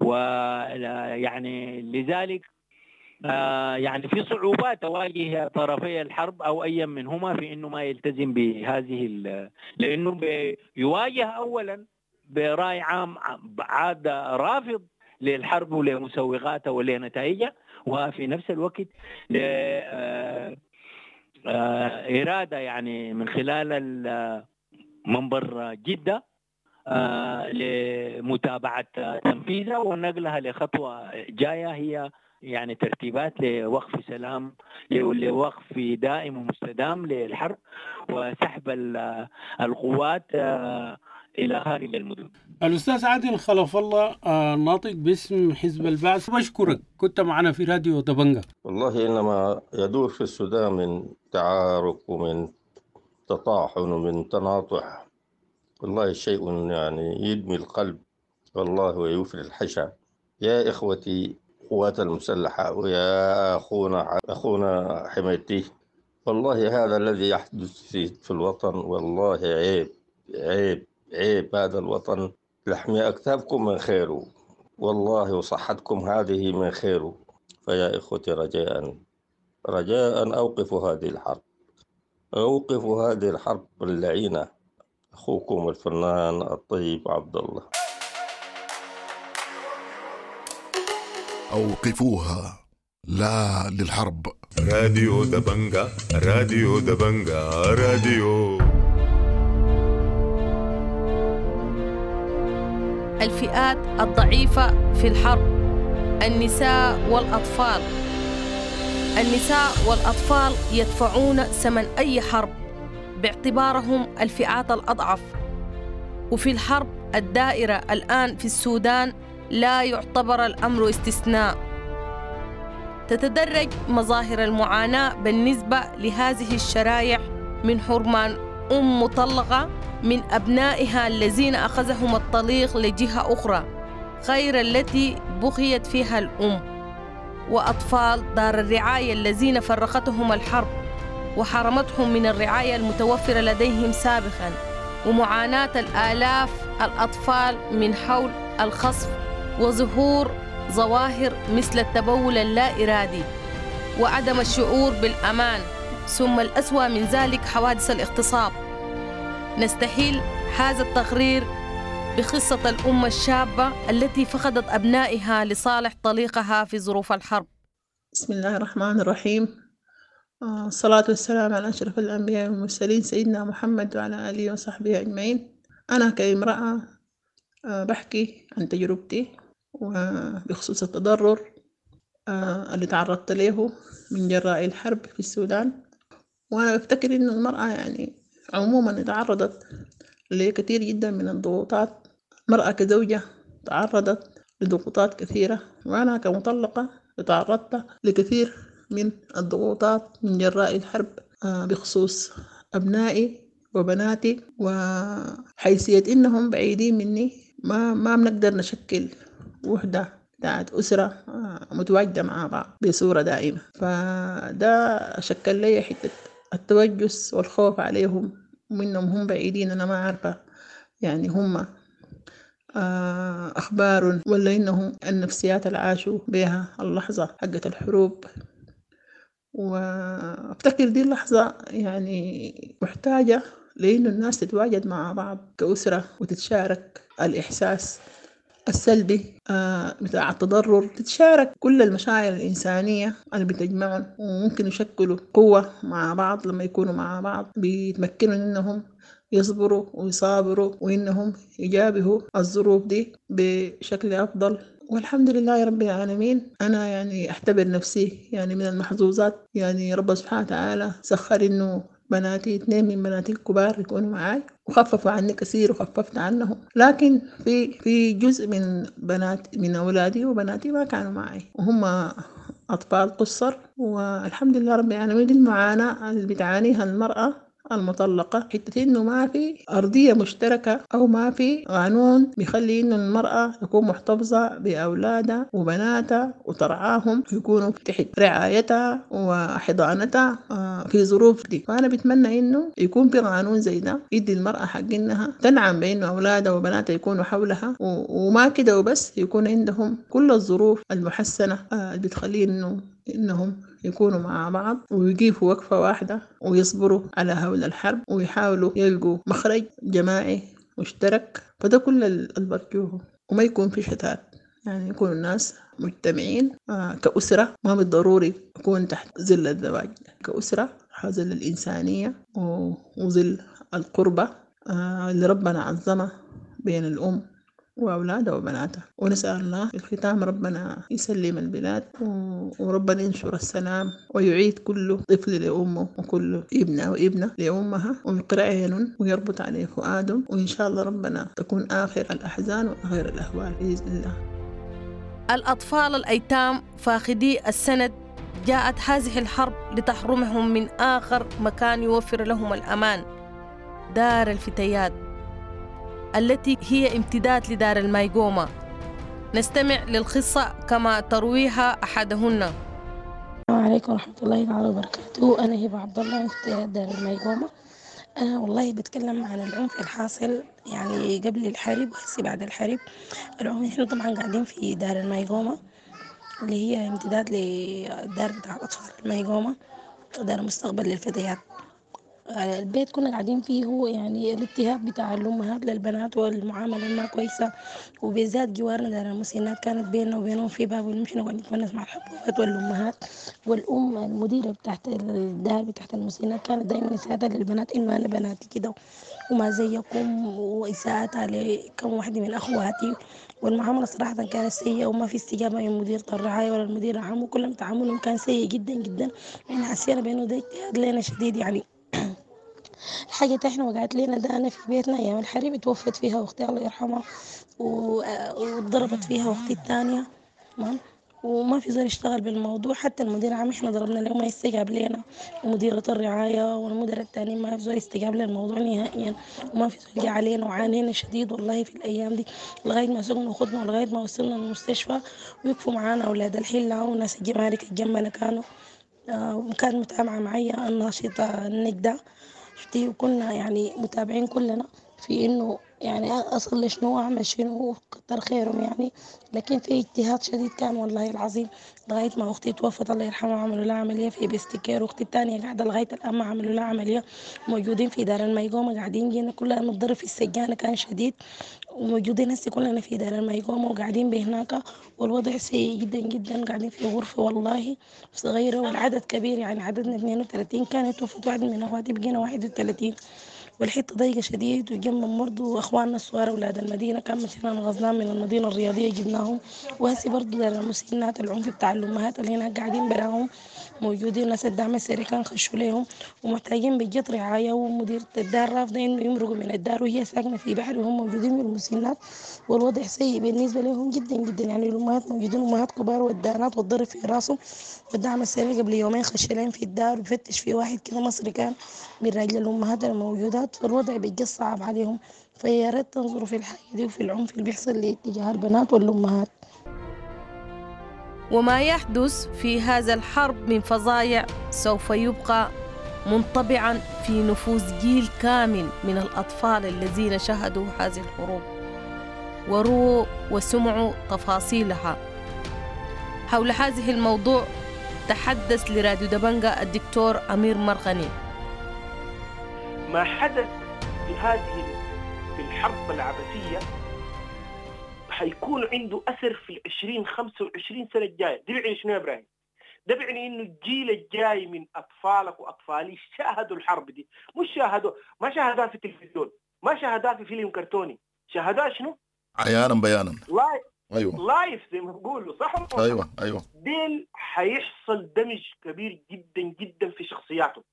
ويعني لذلك يعني في صعوبات تواجه طرفي الحرب او اي منهما في انه ما يلتزم بهذه، لانه يواجه اولا براي عام عاد رافض للحرب ولمسوغاتها ولنتائجها، وفي نفس الوقت آه إرادة يعني من خلال منبر جدة آه لمتابعة تنفيذها ونقلها لخطوة جاية، هي يعني ترتيبات لوقف سلام، لوقف دائم ومستدام للحرب وسحب القوات آه إلى خارج المدن. الأستاذ عادل خلف الله ناطق باسم حزب البعث، بشكرك، كنت معنا في راديو دبنجة. والله إنما يدور في السودان من تعارك ومن تطاحن ومن تناطح، والله شيء يعني يدمي القلب والله ويوفي الحشا. يا إخوتي قوات المسلحة ويا أخونا أخونا حميتي، والله هذا الذي يحدث في الوطن والله عيب عيب عيب. هذا الوطن لحمي أكتافكم من خيره والله، وصحتكم هذه من خيره. فيا إخوتي رجاء رجاء أوقفوا هذه الحرب، أوقفوا هذه الحرب اللعينة. أخوكم الفنان الطيب عبد الله. أوقفوها، لا للحرب. راديو دبنجة، راديو دبنجة، راديو. الفئات الضعيفة في الحرب، النساء والأطفال. النساء والأطفال يدفعون ثمن أي حرب باعتبارهم الفئات الأضعف، وفي الحرب الدائرة الآن في السودان لا يعتبر الأمر استثناء. تتدرج مظاهر المعاناة بالنسبة لهذه الشرائح من حرمان أم مطلقة من أبنائها الذين أخذهم الطليق لجهة أخرى غير التي بقيت فيها الأم، وأطفال دار الرعاية الذين فرقتهم الحرب وحرمتهم من الرعاية المتوفرة لديهم سابقاً، ومعاناة الآلاف الأطفال من حول الخصف وظهور ظواهر مثل التبول اللا إرادي وعدم الشعور بالأمان، ثم الأسوأ من ذلك حوادث الاغتصاب. نستهل هذا التقرير بقصة الأم الشابة التي فقدت أبنائها لصالح طليقها في ظروف الحرب. بسم الله الرحمن الرحيم. آه، الصلاة والسلام على أشرف الأنبياء والمرسلين سيدنا محمد وعلى آله وصحبه أجمعين. أنا كامرأة آه، بحكي عن تجربتي وبخصوص التضرر آه، اللي تعرضت له من جراء الحرب في السودان. وأنا بفتكر إن المرأة يعني عموما تعرضت لكثير جدا من الضغوطات. المرأة كزوجة تعرضت لضغوطات كثيرة، وأنا كمطلقة تعرضت لكثير من الضغوطات من جراء الحرب آه، بخصوص أبنائي وبناتي، وحيثية إنهم بعيدين مني ما ما بنقدر نشكل وحدة بتاعت أسرة آه، متواجدة مع بعض بصورة دائمة. فده شكل لي حتة التوجس والخوف عليهم وإنهم هم بعيدين. أنا ما عارفة يعني هم آه، أخبار ولا إنهم النفسيات اللي عاشوا بها اللحظة حقة الحروب. وأفتكر دي اللحظة يعني محتاجة لأنه الناس تتواجد مع بعض كأسرة وتتشارك الإحساس السلبي آه بتاع التضرر، تتشارك كل المشاعر الإنسانية اللي بتجمعهم، وممكن يشكلوا قوة مع بعض. لما يكونوا مع بعض بيتمكنوا إنهم يصبروا ويصابروا وإنهم يجابهوا الظروف دي بشكل أفضل. والحمد لله رب العالمين. أنا يعني أعتبر نفسي يعني من المحظوظات، يعني رب سبحانه وتعالى سخر إنه بناتي اثنين من بناتي الكبار يكونوا معاي وخففوا عني كثير وخففت عنهم. لكن في في جزء من بنات من أولادي وبناتي ما كانوا معي وهم أطفال قصر. والحمد لله رب العالمين. دي المعاناة اللي بتعانيها المرأة المطلقة، حتى إنه ما في أرضية مشتركة أو ما في قانون بيخلي إنه المرأة تكون محتفظة بأولادها وبناتها وترعاهم يكونوا تحت رعايتها وحضانتها في ظروف دي. فأنا بتمنى إنه يكون في قانون زي ده يدي المرأة حق إنها تنعم بإنه أولادها وبناتها يكونوا حولها، وما كده وبس، يكون عندهم كل الظروف المحسنة اللي بتخلي إنه إنهم يكونوا مع بعض ويقفوا وقفة واحدة ويصبروا على هول الحرب ويحاولوا يلقوا مخرج جماعي مشترك. فده كل البرجوه، وما يكون في شتات، يعني يكون الناس مجتمعين آه كأسرة. ما بالضروري يكون تحت ظل الزواج، كأسرة ظل الإنسانية وظل القربة آه اللي ربنا عظمه بين الأم وأولادها وبناتها. ونسأل الله في الختام ربنا يسلم البلاد وربنا ينشر السلام ويعيد كل طفل لأمه وكل ابنة وابنة لأمها ويقرأ عين ويربط عليه فؤاده. وإن شاء الله ربنا تكون آخر الأحزان وآخر الأهوال بإذن الله. الأطفال الأيتام فاقدي السند جاءت هذه الحرب لتحرمهم من آخر مكان يوفر لهم الأمان، دار الفتيات التي هي امتداد لدار المايقومة. نستمع للقصة كما ترويها أحدهن. السلام عليكم ورحمة الله تعالى وبركاته. أنا هبة عبد الله مفتيات دار المايقومة. أنا والله بتكلم عن العنف الحاصل يعني قبل الحرب وهسي بعد الحرب. العنف إحنا طبعا قاعدين في دار المايقومة اللي هي امتداد للدار بتاع الأطفال المايقومة، دار مستقبل للفتيات. البيت كنا قاعدين فيه هو يعني الاضطهاد بتاع الأمهات للبنات والمعاملة ما كويسة، وبالذات جوارنا دار المسنات كانت بيننا وبينهم في باب ونمشي نقعد نتونس مع الحبوبات والأمهات. والأم المديرة بتاعت الدار بتاعت المسنات كانت دايما إساءتها للبنات إنه أنا بناتي كده وما زيكم، وإساءتها لكم واحدة من أخواتي. والمعاملة صراحة كانت سيئة وما في استجابة من مديرة الرعاية ولا المدير العام، وكلهم تعاملهم كان سيء جدا جدا. يعني حسينا بأنه ده اجتهاد لنا شديد. يعني الحاجة احنا وقعت لنا ده أنا في بيتنا أيام الحرب توفت فيها أختي الله يرحمها وضربت فيها أختي الثانية، وما في زول يشتغل بالموضوع. حتى المدير العام احنا ضربنا له ما يستجاب لنا، ومديرة الرعاية والمدير التاني ما في زول يستجاب للموضوع نهائيا، وما في زول جه علينا، وعانينا شديد والله في الأيام دي لغاية ما سقنا وخدنا ولغاية ما وصلنا المستشفى. ويقفوا معانا أولاد الحلة وناس الجمارك الجنبنا كانوا آه، وكانت متابعة معي الناشطة النجدة شفتي، وكنا يعني متابعين كلنا في إنه يعني أصل شنو أعمل شنو، كتر خيرهم يعني. لكن في اجتهاد شديد كان والله العظيم لغاية ما أختي توفت الله يرحمها، عملوا لها عملية في بيستكير، وأختي الثانية قاعدة لغاية الآن ما عملوا لها عملية، موجودين في دار الميقومة قاعدين جينا كلنا نتضرب في السجانة كان شديد، وموجودين هسه كلنا في دار الميقومة وقاعدين بهناك، والوضع سيء جدا جدا، قاعدين في غرفة والله صغيرة والعدد كبير، يعني عددنا اثنين وثلاثين كانت توفت واحد من أخواتي بقينا واحد وثلاثين، والحته ضيقه شديد وجنب برضه واخواننا الصغار اولاد المدينه كان مثلا غزنان من المدينه الرياضيه جبناهم، وهسي برضه دار المسنات العنف بتاع الامهات اللي هناك قاعدين براهم موجودين، ناس الدعم السريع كان خشوا لهم ومحتاجين بجد رعايه، ومديرة الدار رافضه انه يمرقوا من الدار وهي ساكنه في بحر وهم موجودين في المسنات، والوضع سيء بالنسبه لهم جدا جدا. يعني الامهات موجودين امهات كبار والدانات والضرب في راسهم، والدعم السريع قبل يومين خش لهم في الدار وفتش في واحد كده مصري كان من رجل الامهات الموجودات، فالوضع بيجي صعب عليهم. فيا ريت تنظروا في الحاجه دي وفي العنف اللي بيحصل لاتجاه البنات والامهات. وما يحدث في هذا الحرب من فظايع سوف يبقى منطبعا في نفوس جيل كامل من الأطفال الذين شهدوا هذه الحروب وروا وسمعوا تفاصيلها. حول هذه الموضوع تحدث لراديو دبنجة الدكتور أمير مرغني. ما حدث في هذه في الحرب العبثية حيكون عنده أثر في العشرين خمسة وعشرين سنة الجاية. ده بيعني شنو يا إبراهيم؟ ده بيعني إنه الجيل الجاي من أطفالك وأطفالي شاهدوا الحرب دي، مش شاهدوا ما شاهدوها في التلفزيون، ما شاهدوها في فيلم كرتوني، شاهدوها شنو؟ عيانا بيانا. لايف. أيوة. لايف زي ما بقولوا صح؟ أيوة أيوة. ديل حيحصل دمج كبير جدا جدا في شخصياته.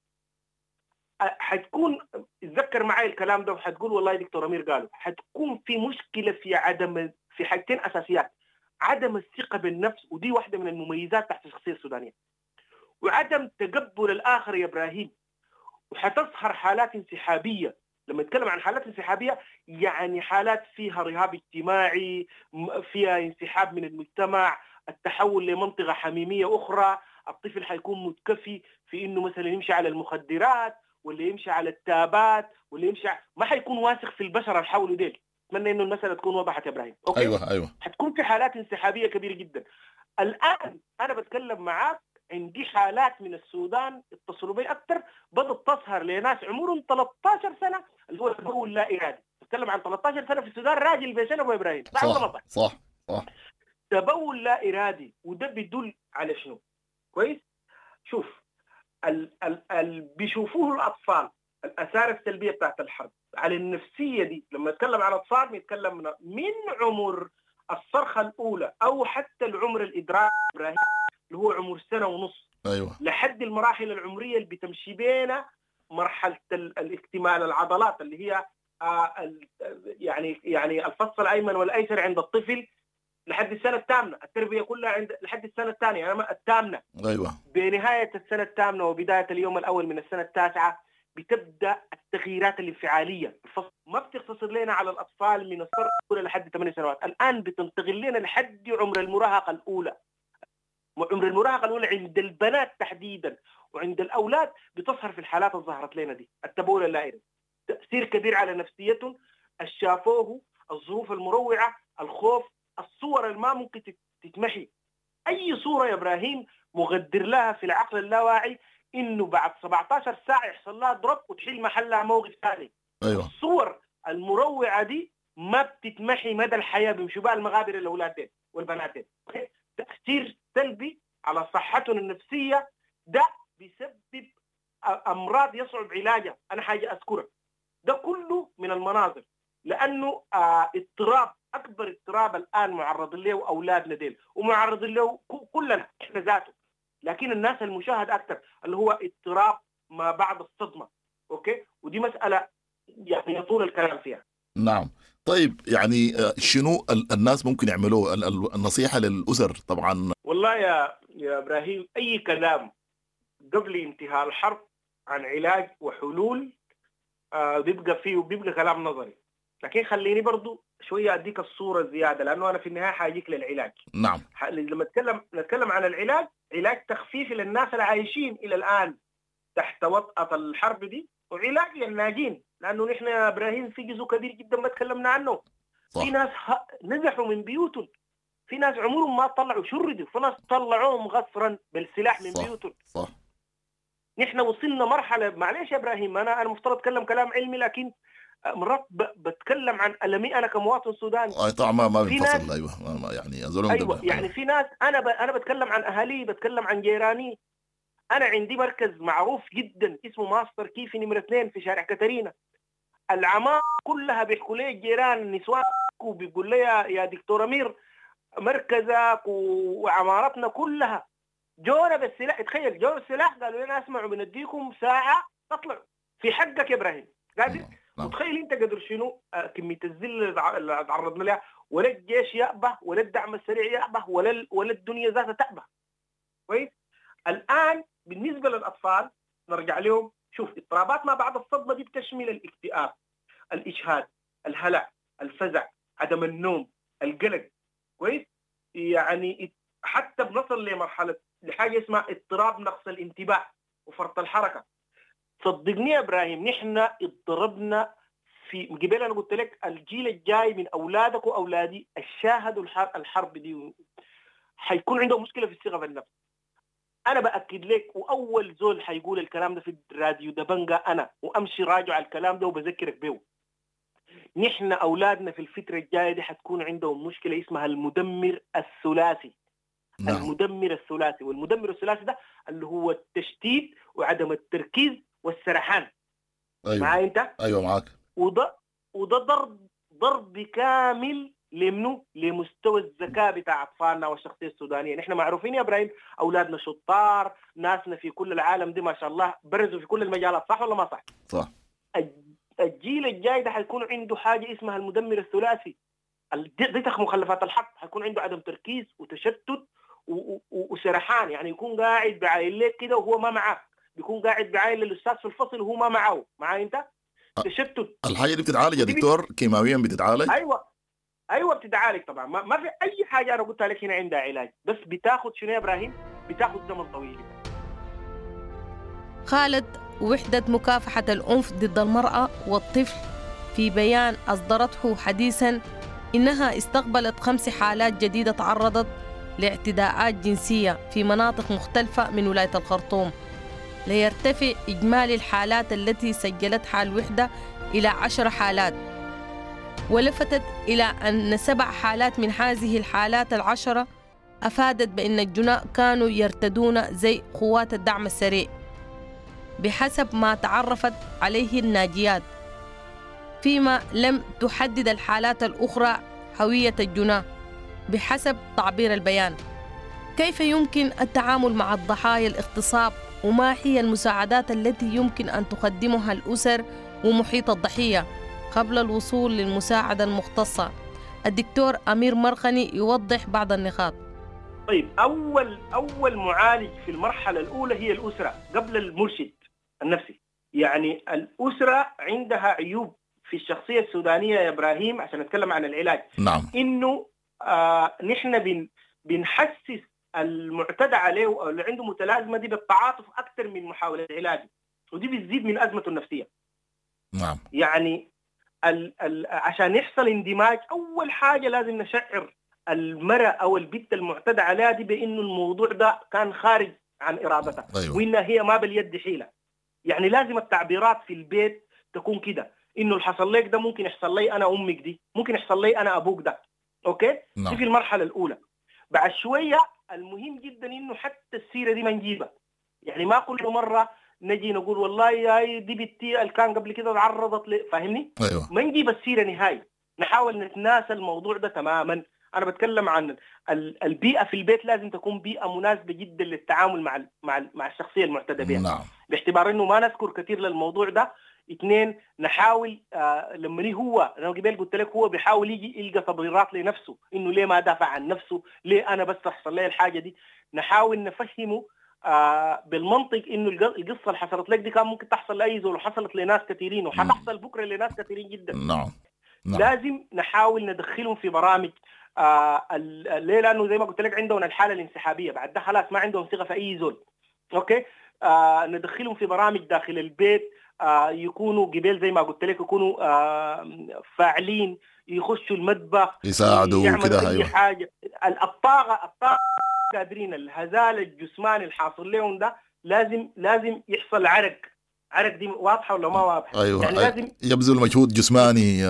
حتكون اتذكر معي الكلام ده وحتقول والله دكتور أمير قالوا حتكون في مشكلة في عدم في حاجتين أساسيات، عدم الثقة بالنفس، ودي واحدة من المميزات تحت الشخصية السودانية، وعدم تقبل الآخر يا إبراهيم. وحتظهر حالات انسحابية. لما نتكلم عن حالات انسحابية يعني حالات فيها رهاب اجتماعي، فيها انسحاب من المجتمع، التحول لمنطقة حميمية أخرى. الطفل حيكون متكفي في إنه مثلا يمشي على المخدرات ولا يمشي على التابات ولا يمشي ع... ما حيكون واثق في البشر اللي حوله ديل. أتمنى إنه المسألة تكون وضحت يا إبراهيم. أوكي؟ أيوة أيوة. حتكون في حالات انسحابية كبيرة جدا. الآن أنا بتكلم معاك عندي حالات من السودان اتصلوا بي أكثر بدأت تظهر لناس عمرهم ثلاثة عشر سنة اللي هو تبول لا إرادي. بتكلم عن ثلاثة عشر سنة في السودان راجل بيشن أبو إبراهيم. صح صح صح, صح. تبول لا إرادي، وده بيدل على شنو؟ كويس؟ شوف ال ال ال بيشوفوه الأطفال الآثار السلبية بتاعت الحرب على النفسية دي. لما نتكلم عن أطفال بنتكلم من, من عمر الصرخة الأولى أو حتى العمر الإدراك إبراهيم اللي هو عمر سنة ونص. أيوة. لحد المراحل العمرية اللي بتمشي بينا مرحلة الاكتمال العضلات اللي هي آه يعني يعني الفص الأيمن والأيسر عند الطفل لحد السنة الثامنة. التربية كلها عند لحد السنة الثانية يعني الثامنة. أيوة. بنهاية السنة الثامنة وبداية اليوم الأول من السنة التاسعة بتبدأ التغييرات الانفعالية. ما بتقتصر لنا على الأطفال من الصغر الأولى لحد ثمانية سنوات، الآن بتنتقل لنا لحد عمر المراهقة الأولى. عمر المراهقة الأولى عند البنات تحديدا وعند الأولاد بتظهر في الحالات اللي ظهرت لنا دي. التبول اللائري تأثير كبير على نفسيتهم، الشافوه، الظروف المروعة، الخوف، الصور اللي ما ممكن تتمحي. أي صورة يا إبراهيم مغدر لها في العقل اللاواعي إنه بعد سبعة عشر ساعة يحصل لها ضرب وتحل محلها موقف ثاني. أيوة. الصور المروعة دي ما بتتمحي مدى الحياة بمشوا بها المغابر الأولاد دي والبنات دي. تأثير سلبي على صحتهم النفسية ده بيسبب أمراض يصعب علاجها. أنا حاجة أذكرها ده كله من المناظر، لأنه آه اضطراب أكبر اضطراب الآن معرض له أولادنا ديل ومعرض له كلنا إحنا ذاته، لكن الناس المشاهد أكثر اللي هو اضطراب ما بعد الصدمة. أوكي، ودي مسألة يعني يطول الكلام فيها. نعم. طيب يعني شنو الناس ممكن يعملوه؟ النصيحة للأسر طبعا. والله يا يا ابراهيم اي كلام قبل انتهاء الحرب عن علاج وحلول آه بيبقى فيه بيبقى كلام نظري، لكن خليني برضو شويه اديك الصوره زياده، لانه انا في النهايه حاجيك للعلاج. نعم. لما نتكلم نتكلم عن العلاج، علاج تخفيفي للناس اللي عايشين الى الان تحت وطأة الحرب دي، وعلاج للناجين، لانه نحن يا ابراهيم في جزء كبير جدا ما تكلمنا عنه. صح. في ناس نزحوا من بيوتهم، في ناس عمرهم ما طلعوا شردوا، في ناس طلعوهم غصرا بالسلاح من بيوتهم. صح. نحن وصلنا مرحله، معلش يا ابراهيم انا انا مفترض اتكلم كلام علمي، لكن مرات بتكلم عن المي انا كمواطن سوداني. اي طبعا ما ما بينفصل. ايوه ما يعني ايوه دبل. يعني في ناس انا ب... انا بتكلم عن اهالي، بتكلم عن جيراني. انا عندي مركز معروف جدا اسمه ماستر كيفي نمرة اثنين في شارع كاترينا. العمار كلها بيحكوا لي الجيران النسوان وبيقول لي يا, يا دكتور امير مركزك وعمارتنا كلها جونا بالسلاح. تخيل جونا بالسلاح، قالوا لنا اسمعوا بنديكم ساعه تطلعوا في حقك يا ابراهيم. قادر متخيل انت قدر شنو كميه الذل اللي تعرضنا لها؟ ولا الجيش يأبه، ولا الدعم السريع يأبه، ولا ولا الدنيا ذاتها تأبه. كويس. الان بالنسبه للاطفال نرجع لهم، شوف اضطرابات ما بعد الصدمه دي بتشمل الاكتئاب، الاجهاد، الهلع، الفزع، عدم النوم، القلق. كويس. يعني حتى بنصل لمرحله لحاجه اسمها اضطراب نقص الانتباه وفرط الحركه. صدقني يا ابراهيم نحن اضطربنا في قبل. انا قلت لك الجيل الجاي من اولادك واولادي الشاهدوا الحرب دي حيكون عندهم مشكله في الثقه بالنفس. انا باكد لك، واول زول حيقول الكلام ده في الراديو دبنجا انا، وامشي راجع على الكلام ده وبذكرك به. نحن اولادنا في الفتره الجايه دي حتكون عندهم مشكله اسمها المدمر الثلاثي. نعم. المدمر الثلاثي، والمدمر الثلاثي ده اللي هو التشتيت وعدم التركيز والسرحان. أيوة. معاي انت؟ ايوه معاك. وده وده ضرب ضرب كامل لمنو؟ لمستوى الذكاء بتاع اطفالنا والشخصيه السودانيه. نحن معروفين يا ابراهيم اولادنا شطار، ناسنا في كل العالم دي ما شاء الله برزوا في كل المجالات، صح ولا ما صح؟ صح. الجيل الجاي ده حيكون عنده حاجه اسمها المدمر الثلاثي. دي تخ مخلفات الحق، حيكون عنده عدم تركيز وتشتت وسرحان. يعني يكون قاعد بعايل لك كده وهو ما معك، بيكون قاعد بعايل للاستاذ في الفصل وهو ما معه. معاي انت؟ تشتت. الحاجه دي بتتعالج يا دكتور كيماويا؟ بتتعالج؟ ايوه ايوه بتتعالج طبعا. ما, ما في اي حاجه انا قلتها لك هنا عندها علاج، بس بتاخذ شنو يا ابراهيم؟ بتاخذ زمن طويل. خالد، وحدة مكافحة العنف ضد المرأة والطفل في بيان أصدرته حديثاً إنها استقبلت خمس حالات جديدة تعرضت لاعتداءات جنسية في مناطق مختلفة من ولاية الخرطوم، ليرتفع إجمالي الحالات التي سجلتها الوحدة إلى عشر حالات. ولفتت إلى أن سبع حالات من هذه الحالات العشرة أفادت بأن الجناء كانوا يرتدون زي قوات الدعم السريع بحسب ما تعرفت عليه الناجيات، فيما لم تحدد الحالات الأخرى هوية الجناة بحسب تعبير البيان. كيف يمكن التعامل مع الضحايا الاغتصاب، وما هي المساعدات التي يمكن أن تقدمها الأسر ومحيط الضحية قبل الوصول للمساعدة المختصة؟ الدكتور أمير مرقني يوضح بعض النقاط. طيب، أول أول معالج في المرحلة الأولى هي الأسرة قبل المرشد النفسي. يعني الأسرة عندها عيوب في الشخصية السودانية يا إبراهيم، عشان نتكلم عن العلاج. نعم. إنه آه نحن بن بنحسس المعتدى عليه أو اللي عنده متلازمة دي بالتعاطف أكثر من محاولة علاج، ودي بتزيد من أزمته النفسية. نعم. يعني ال ال عشان يحصل اندماج، أول حاجة لازم نشعر المرأة أو البنت المعتدى عليها دي بأنه الموضوع ده كان خارج عن إرادتها. أيوة. وإنها هي ما باليد حيلة. يعني لازم التعبيرات في البيت تكون كده، إنه اللي حصل لك ده ممكن يحصل لي أنا أمك دي، ممكن يحصل لي أنا أبوك ده. أوكي؟ نعم. دي في المرحلة الأولى. بعد شوية المهم جدا إنه حتى السيرة دي ما نجيبها. يعني ما كل مرة نجي نقول والله يا دي بنتي اللي كان قبل كده تعرضت لي، فاهمني؟ أيوة. ما نجيب السيرة نهائي، نحاول نتناسى الموضوع ده تماما. أنا بتكلم عن البيئة في البيت، لازم تكون بيئة مناسبة جدا للتعامل مع مع مع الشخصية المعتدى بها. نعم. باعتبار إنه ما نذكر كثير للموضوع ده، اثنين نحاول آه لما هو انا قبل قلت لك هو بيحاول يجي يلقى تبريرات لنفسه انه ليه ما دافع عن نفسه، ليه انا بس تحصل لي الحاجه دي. نحاول نفهمه آه بالمنطق انه القصه اللي حصلت لك دي كان ممكن تحصل لاي زول وحصلت لناس كثيرين وحتحصل بكره لناس كثيرين جدا. نعم. نعم. لازم نحاول ندخلهم في برامج آه ليه؟ لانه زي ما قلت لك عندهم الحاله الانسحابيه، بعد ده خلاص ما عندهم ثقه في اي زول. اوكي آه ندخلهم في برامج داخل البيت آه يكونوا قبل زي ما قلت لك يكونوا آه فاعلين، يخشوا المطبخ يساعدوا كده. اي حاجه. الطاقه الطاقه قادرين. الهزال الجسماني الحاصل لهم ده لازم لازم يحصل عرق. عرق دي واضحه ولا ما واضحه؟ ايوه يعني لازم يبذل مجهود جسماني.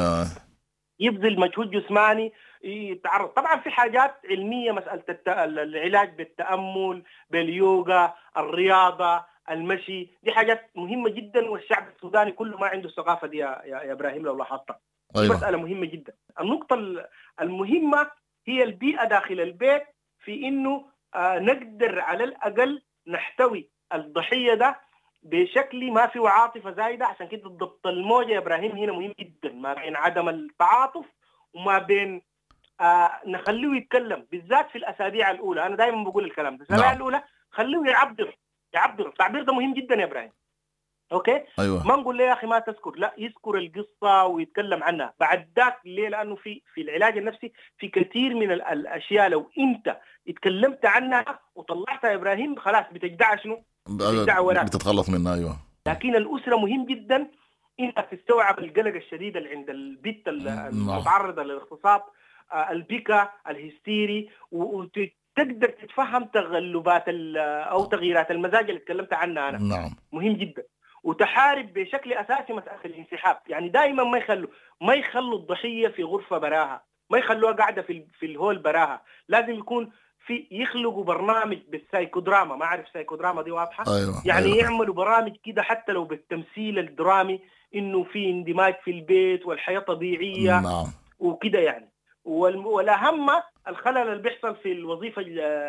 يبذل مجهود جسماني يتعرض. طبعا في حاجات علميه، مساله الت... العلاج بالتامل، باليوغا، الرياضه، المشي، دي حاجات مهمه جدا، والشعب السوداني كله ما عنده الثقافه دي يا, يا ابراهيم لو لاحظت. أيوة. مساله مهمه جدا. النقطه المهمه هي البيئه داخل البيت، في انه آه نقدر على الاقل نحتوي الضحيه ده بشكل ما فيه عاطفه زايده. عشان كده ضبط الموجه يا ابراهيم هنا مهم جدا، ما بين عدم التعاطف وما بين آه نخليه يتكلم، بالذات في الاسابيع الاولى. انا دائما بقول الكلام ده، الاسابيع الاولى خليه يعبر يعبر التعبير ده مهم جدا يا ابراهيم. اوكي أيوة. ما نقول له يا اخي ما تذكر، لا، يذكر القصه ويتكلم عنها. بعد ذاك ليه؟ لانه في في العلاج النفسي في كثير من الاشياء لو انت اتكلمت عنها وطلعتها يا ابراهيم خلاص بتجدع شنو؟ بتجدع وراك، بتتخلص منها. ايوه. لكن الاسره مهم جدا انك تستوعب القلق الشديد اللي عند البنت المتعرضه للاغتصاب، البكا الهستيري، وتقدر تتفهم تغلبات او تغييرات المزاج اللي اتكلمت عنها انا. نعم. مهم جدا. وتحارب بشكل اساسي مساله الانسحاب. يعني دائما ما يخلوا ما يخلوا الضحيه في غرفه براها، ما يخلوها قاعده في في الهول براها. لازم يكون في يخلقوا برنامج بالسايكودراما. ما اعرف سايكودراما دي واضحه؟ أيوة. يعني أيوة. يعملوا برامج كده حتى لو بالتمثيل الدرامي، انه في اندماج في البيت والحياه طبيعيه. نعم. وكده يعني. والاهم الخلل اللي بيحصل في الوظيفه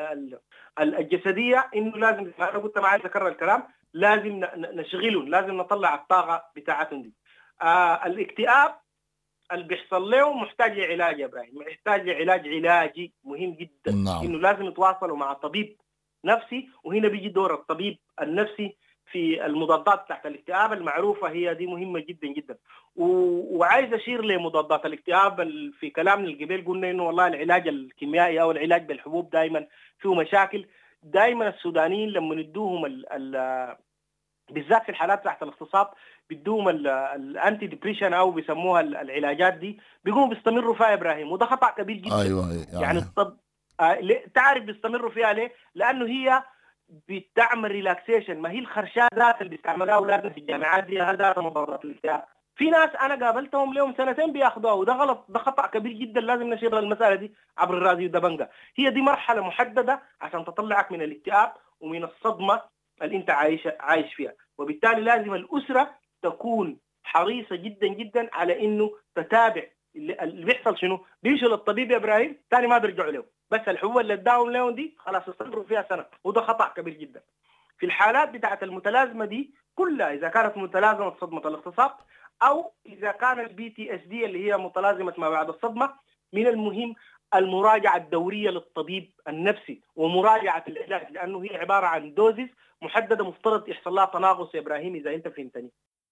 الجسديه، انه لازم، انا قلت ما عايز اكرر الكلام، لازم نشغلهم، لازم نطلع الطاقه بتاعتهم دي. آه الاكتئاب اللي بيحصل له محتاج لعلاج يا ابراهيم، محتاج لعلاج علاجي مهم جدا. نعم. انه لازم يتواصلوا مع طبيب نفسي، وهنا بيجي دور الطبيب النفسي في المضادات تحت الاكتئاب المعروفه، هي دي مهمه جدا جدا. وعايز اشير لمضادات الاكتئاب. في كلامنا القبيل قلنا انه والله العلاج الكيميائي او العلاج بالحبوب دائما فيه مشاكل. دائما السودانيين لما ندوهم ال ال بالذات في الحالات تحت الاغتصاب بدوهم الانتي ديبريشن او بيسموها العلاجات دي، بيقوموا بيستمروا فيها ابراهيم، وده خطا كبير جدا. ايوه يعني, يعني الطب آه تعرف بيستمروا فيها ليه؟ لانه هي بتعمل ريلاكسيشن. ما هي الخرشات ذات اللي بيستعملوها اولادنا في الجامعات دي هذا مضادات الاكتئاب. في ناس انا قابلتهم لهم سنتين بياخذوها، وده غلط، ده خطا كبير جدا. لازم نشير المساله دي عبر الراديو دبنجا. هي دي مرحله محدده عشان تطلعك من الاكتئاب ومن الصدمه اللي انت عايش عايش فيها. وبالتالي لازم الاسره تكون حريصه جدا جدا على انه تتابع اللي بيحصل شنو. بيمشوا للطبيب يا ابراهيم ثاني ما بيرجعوا له، بس الحبوب اللي اداهم لهم دي خلاص يستمروا فيها سنه، وده خطا كبير جدا. في الحالات بتاعه المتلازمه دي كلها، اذا كانت متلازمه صدمه الاغتصاب او اذا كانت بي تي اس دي اللي هي متلازمه ما بعد الصدمه، من المهم المراجعه الدوريه للطبيب النفسي ومراجعه العلاج، لانه هي عباره عن دوزز محدده مفترض يحصل لها تناقص يا ابراهيم اذا انت فهمتني.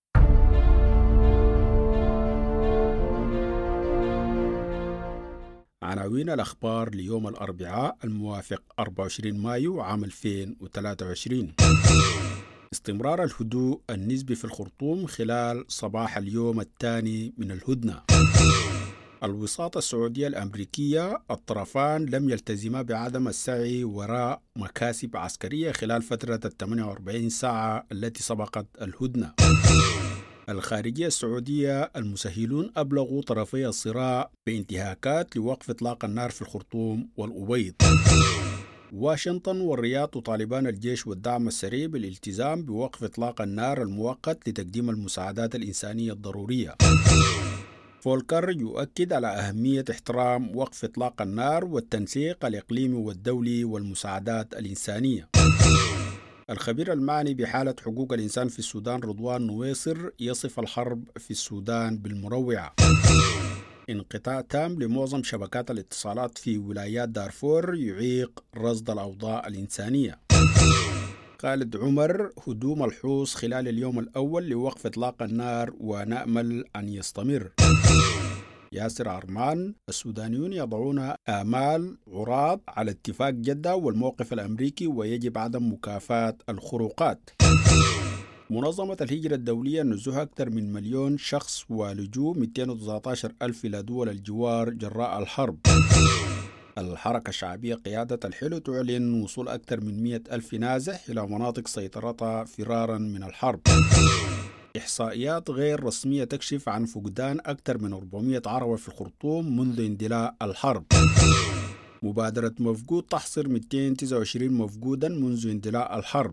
عناوين الأخبار ليوم الأربعاء الموافق أربعة وعشرين مايو عام ألفين وثلاثة وعشرين. استمرار الهدوء النسبي في الخرطوم خلال صباح اليوم الثاني من الهدنة. الوساطة السعودية الأمريكية الطرفان لم يلتزما بعدم السعي وراء مكاسب عسكرية خلال فترة الثمانية وأربعين ساعة التي سبقت الهدنة. الخارجية السعودية المسهلون أبلغوا طرفي الصراع بانتهاكات لوقف إطلاق النار في الخرطوم والأبيض. واشنطن والرياض تطالبان الجيش والدعم السريع بالالتزام بوقف إطلاق النار المؤقت لتقديم المساعدات الإنسانية الضرورية. فولكر يؤكد على أهمية احترام وقف إطلاق النار والتنسيق الإقليمي والدولي والمساعدات الإنسانية. الخبير المعني بحالة حقوق الإنسان في السودان رضوان نويصر يصف الحرب في السودان بالمروعة. انقطاع تام لمعظم شبكات الاتصالات في ولايات دارفور يعيق رصد الأوضاع الإنسانية. خالد عمر: هدوء ملحوظ خلال اليوم الأول لوقف إطلاق النار ونأمل أن يستمر. ياسر عرمان: السودانيون يضعون آمال عراض على اتفاق جدة والموقف الأمريكي ويجب عدم مكافاة الخروقات. منظمة الهجرة الدولية نزوها أكثر من مليون شخص ولجوء مئتين وتسعة عشر ألف إلى دول الجوار جراء الحرب. الحركة الشعبية قيادة الحلو تعلن وصول أكثر من مئة ألف نازح إلى مناطق سيطرتها فرارا من الحرب. إحصائيات غير رسمية تكشف عن فقدان أكثر من أربعمئة عروة في الخرطوم منذ اندلاع الحرب. مبادرة مفقود تحصر مئتين وتسعة وعشرين مفقودا منذ اندلاع الحرب.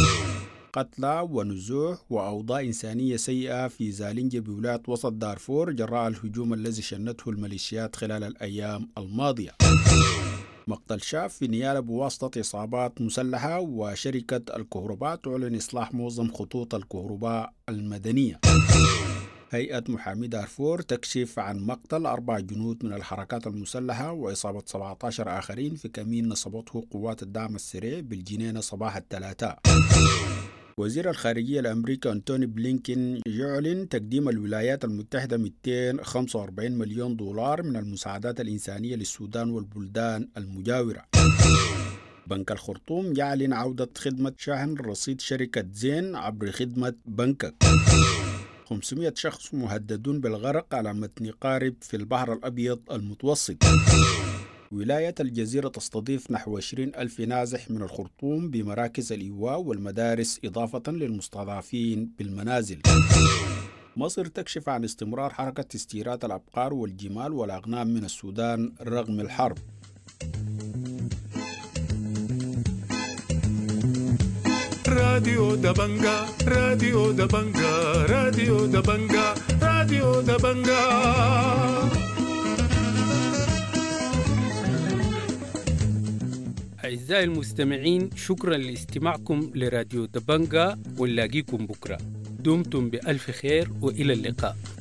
قتلى ونزوح وأوضاع إنسانية سيئة في زالنجة بولاية وسط دارفور جراء الهجوم الذي شنته الميليشيات خلال الأيام الماضية. مقتل شاب في نيالة بواسطة إصابات مسلحة. وشركة الكهرباء تعلن إصلاح معظم خطوط الكهرباء المدنية. هيئة محامي دارفور تكشف عن مقتل أربع جنود من الحركات المسلحة وإصابة سبعة عشر آخرين في كمين نصبته قوات الدعم السريع بالجنينة صباح الثلاثاء. وزير الخارجية الأمريكي أنتوني بلينكين يعلن تقديم الولايات المتحدة مئتين وخمسة وأربعين مليون دولار من المساعدات الإنسانية للسودان والبلدان المجاورة. بنك الخرطوم يعلن عودة خدمة شحن رصيد شركة زين عبر خدمة بنكك. خمسمئة شخص مهددون بالغرق على متن قارب في البحر الأبيض المتوسط. ولاية الجزيرة تستضيف نحو عشرين ألف نازح من الخرطوم بمراكز الإيواء والمدارس إضافة للمستضعفين بالمنازل. مصر تكشف عن استمرار حركة استيراد الأبقار والجمال والأغنام من السودان رغم الحرب. راديو دبنجا راديو دبنجا راديو دبنجا راديو دبنجا. أعزائي المستمعين، شكرا لاستماعكم لراديو دبنجا، ونلاقيكم بكرة. دمتم بألف خير وإلى اللقاء.